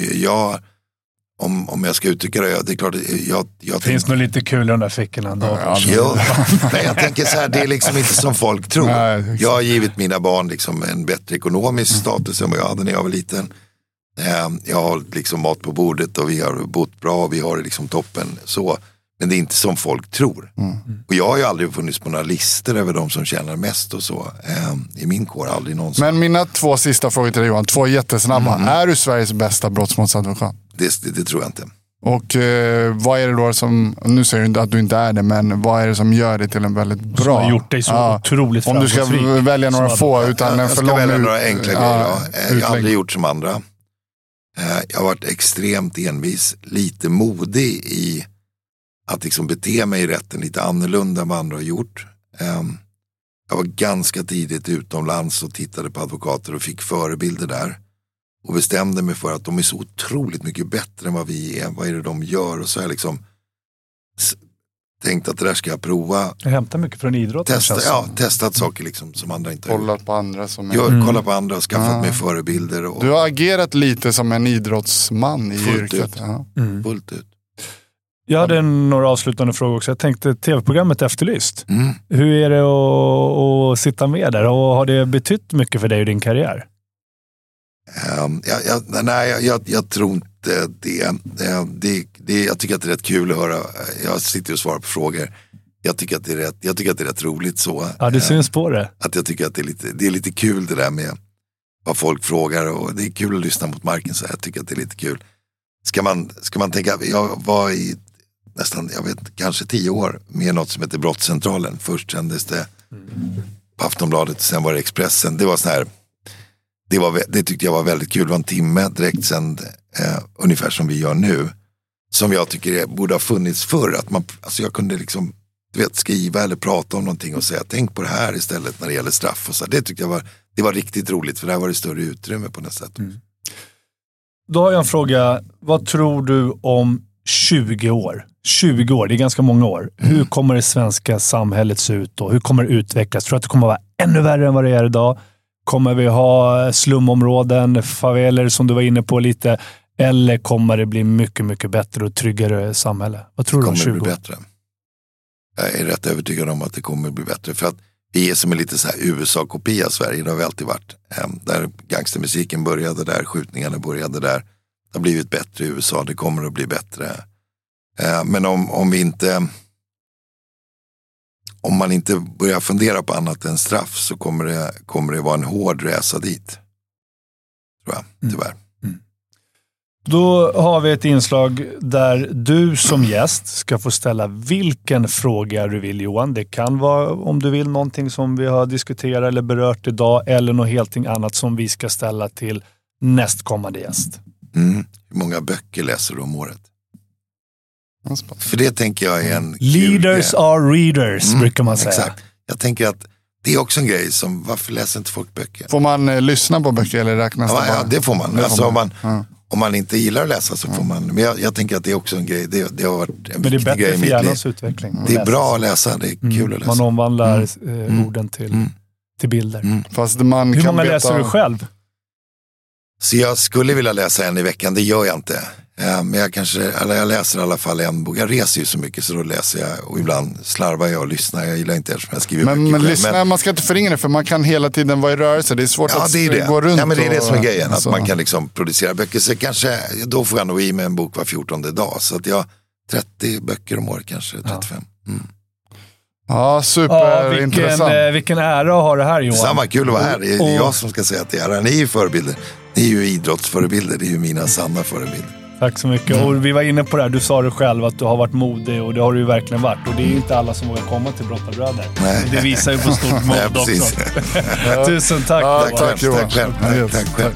om jag ska uttrycka det är klart jag finns nog lite kul i de där fickorna ändå. Men jag tänker så här, det är liksom inte som folk tror. Jag har givit mina barn liksom en bättre ekonomisk status än vad jag hade när jag var liten. Jag har liksom mat på bordet och vi har bott bra och vi har det liksom toppen så. Men det är inte som folk tror. Och jag har ju aldrig funnits på några listor över de som tjänar mest och så. I min kår aldrig någonsin. Men mina 2 sista frågor till dig Johan, 2 jättesnabba. Är du Sveriges bästa brottsmålsadvokat? Det tror jag inte. Och vad är det då som, nu säger du inte att du inte är det, men vad är det som gör det till en väldigt bra? Som har gjort dig så otroligt framgångsrik. Om du ska välja några få utan en för lång... Jag ska välja några enkla grejer. Jag har aldrig gjort som andra. Jag har varit extremt envis, lite modig i att liksom bete mig i rätten lite annorlunda än vad andra har gjort. Jag var ganska tidigt utomlands och tittade på advokater och fick förebilder där. Och bestämde mig för att de är så otroligt mycket bättre än vad vi är. Vad är det de gör? Och så har jag liksom tänkt att det där ska jag prova. Jag hämtar mycket från idrotten. Testat saker liksom som andra inte har kollat på andra som kollat på andra och skaffat mig förebilder. Och... Du har agerat lite som en idrottsman i yrket. Fullt ut. Jag hade några avslutande frågor också. Jag tänkte tv-programmet Efterlyst. Hur är det att sitta med där? Och har det betytt mycket för dig och din karriär? Jag tror inte det. Jag tycker att det är rätt kul att höra. Jag sitter och svarar på frågor. Jag tycker att det är rätt roligt så. Ja, det syns på det. Att jag tycker att det är lite kul det där med vad folk frågar. Och det är kul att lyssna mot marken så jag tycker att det är lite kul. Ska man tänka, jag var i nästan, kanske 10 år med något som heter Brottscentralen. Först kändes det på Aftonbladet, sen var det Expressen. Det var så här. Det tyckte jag var väldigt kul. Det var en timme direkt sänd, ungefär som vi gör nu. som jag tycker borde ha funnits förr. Att alltså jag kunde liksom, skriva eller prata om någonting och säga tänk på det här istället när det gäller straff. Och så. Det tyckte jag var riktigt roligt, för där var det större utrymme på något sätt. Då har jag en fråga. Vad tror du om 20 år? 20 år, det är ganska många år. Hur kommer det svenska samhället se ut då? Hur kommer det utvecklas? Tror du att det kommer vara ännu värre än vad det är idag? Kommer vi ha slumområden, faveler som du var inne på lite? Eller kommer det bli mycket, mycket bättre och tryggare samhälle? Vad tror du om 20 år? Det kommer bli bättre. Jag är rätt övertygad om att det kommer bli bättre. För att vi är som en lite så här USA-kopia Sverige. Det har vi alltid varit. Där gangstermusiken började där, skjutningarna började där. Det har blivit bättre i USA, det kommer att bli bättre. Men om man inte börjar fundera på annat än straff, så kommer det vara en hård resa dit. Tror jag, tyvärr. Då har vi ett inslag där du som gäst ska få ställa vilken fråga du vill, Johan. Det kan vara om du vill någonting som vi har diskuterat eller berört idag, eller något helt annat som vi ska ställa till nästkommande gäst. Hur många böcker läser du om året? För det tänker jag är en Leaders are readers, brukar man säga. Exakt. Jag tänker att det är också en grej som, varför läser inte folk böcker? Får man lyssna på böcker eller räknas det bara? Ja, det får man. Alltså, om man inte gillar att läsa så får man. Men jag tänker att det är också en grej. Det har varit en viktig grej i mitt liv. Men det är bättre för hjärnans utveckling. Det är bra att läsa, det är kul att läsa. Man omvandlar orden till bilder. Fast man Hur kan många läser du själv? Så jag skulle vilja läsa en i veckan, det gör jag inte. Men jag läser i alla fall en bok. Jag reser ju så mycket så då läser jag, och ibland slarvar jag och lyssnar. Jag gillar inte eftersom jag skriver böcker. Men lyssna, man ska inte förringa det, för man kan hela tiden vara i rörelse. Det är svårt att gå runt. Ja, men det är det som är grejen, att man kan liksom producera böcker. Så kanske, då får jag nog i med en bok var 14:e dag. Så att jag 30 böcker om året, kanske 35. Ja, superintressant. Vilken ära har det här, Johan. Samma, kul att vara här. Det är jag som ska säga att det är ära. Ni är ju förebilder. Ni är ju idrottsförebilder. Det är ju mina sanna förebilder. Tack så mycket. Och vi var inne på det här. Du sa det själv att du har varit modig, och det har du ju verkligen varit. Och det är inte alla som vågar komma till Brottarbröder. Det visar ju på stort mod också. Tusen tack. Tack Johan. Tack själv.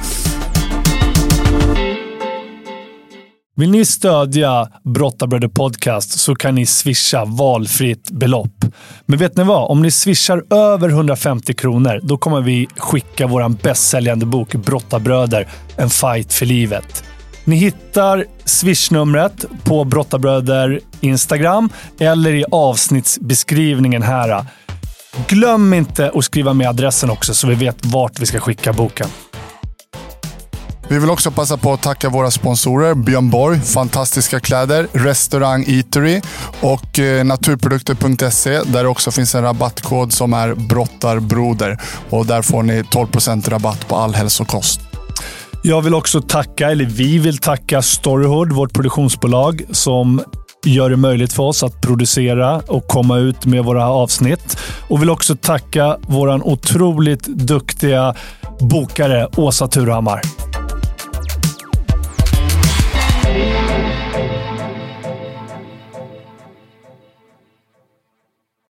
Vill ni stödja Brottarbröder podcast så kan ni swisha valfritt belopp. Men vet ni vad? Om ni swishar över 150 kronor, då kommer vi skicka våran bästsäljande bok Brottarbröder, en fight för livet. Ni hittar swishnumret på Brottarbröder Instagram eller i avsnittsbeskrivningen här. Glöm inte att skriva med adressen också, så vi vet vart vi ska skicka boken. Vi vill också passa på att tacka våra sponsorer Björn Borg, fantastiska kläder, restaurang Eatery och naturprodukter.se, där också finns en rabattkod som är Brottarbroder, och där får ni 12% rabatt på all hälsokost. Jag vill också vi vill tacka Storyhood, vårt produktionsbolag, som gör det möjligt för oss att producera och komma ut med våra avsnitt. Och vill också tacka våran otroligt duktiga bokare Åsa Turhammar.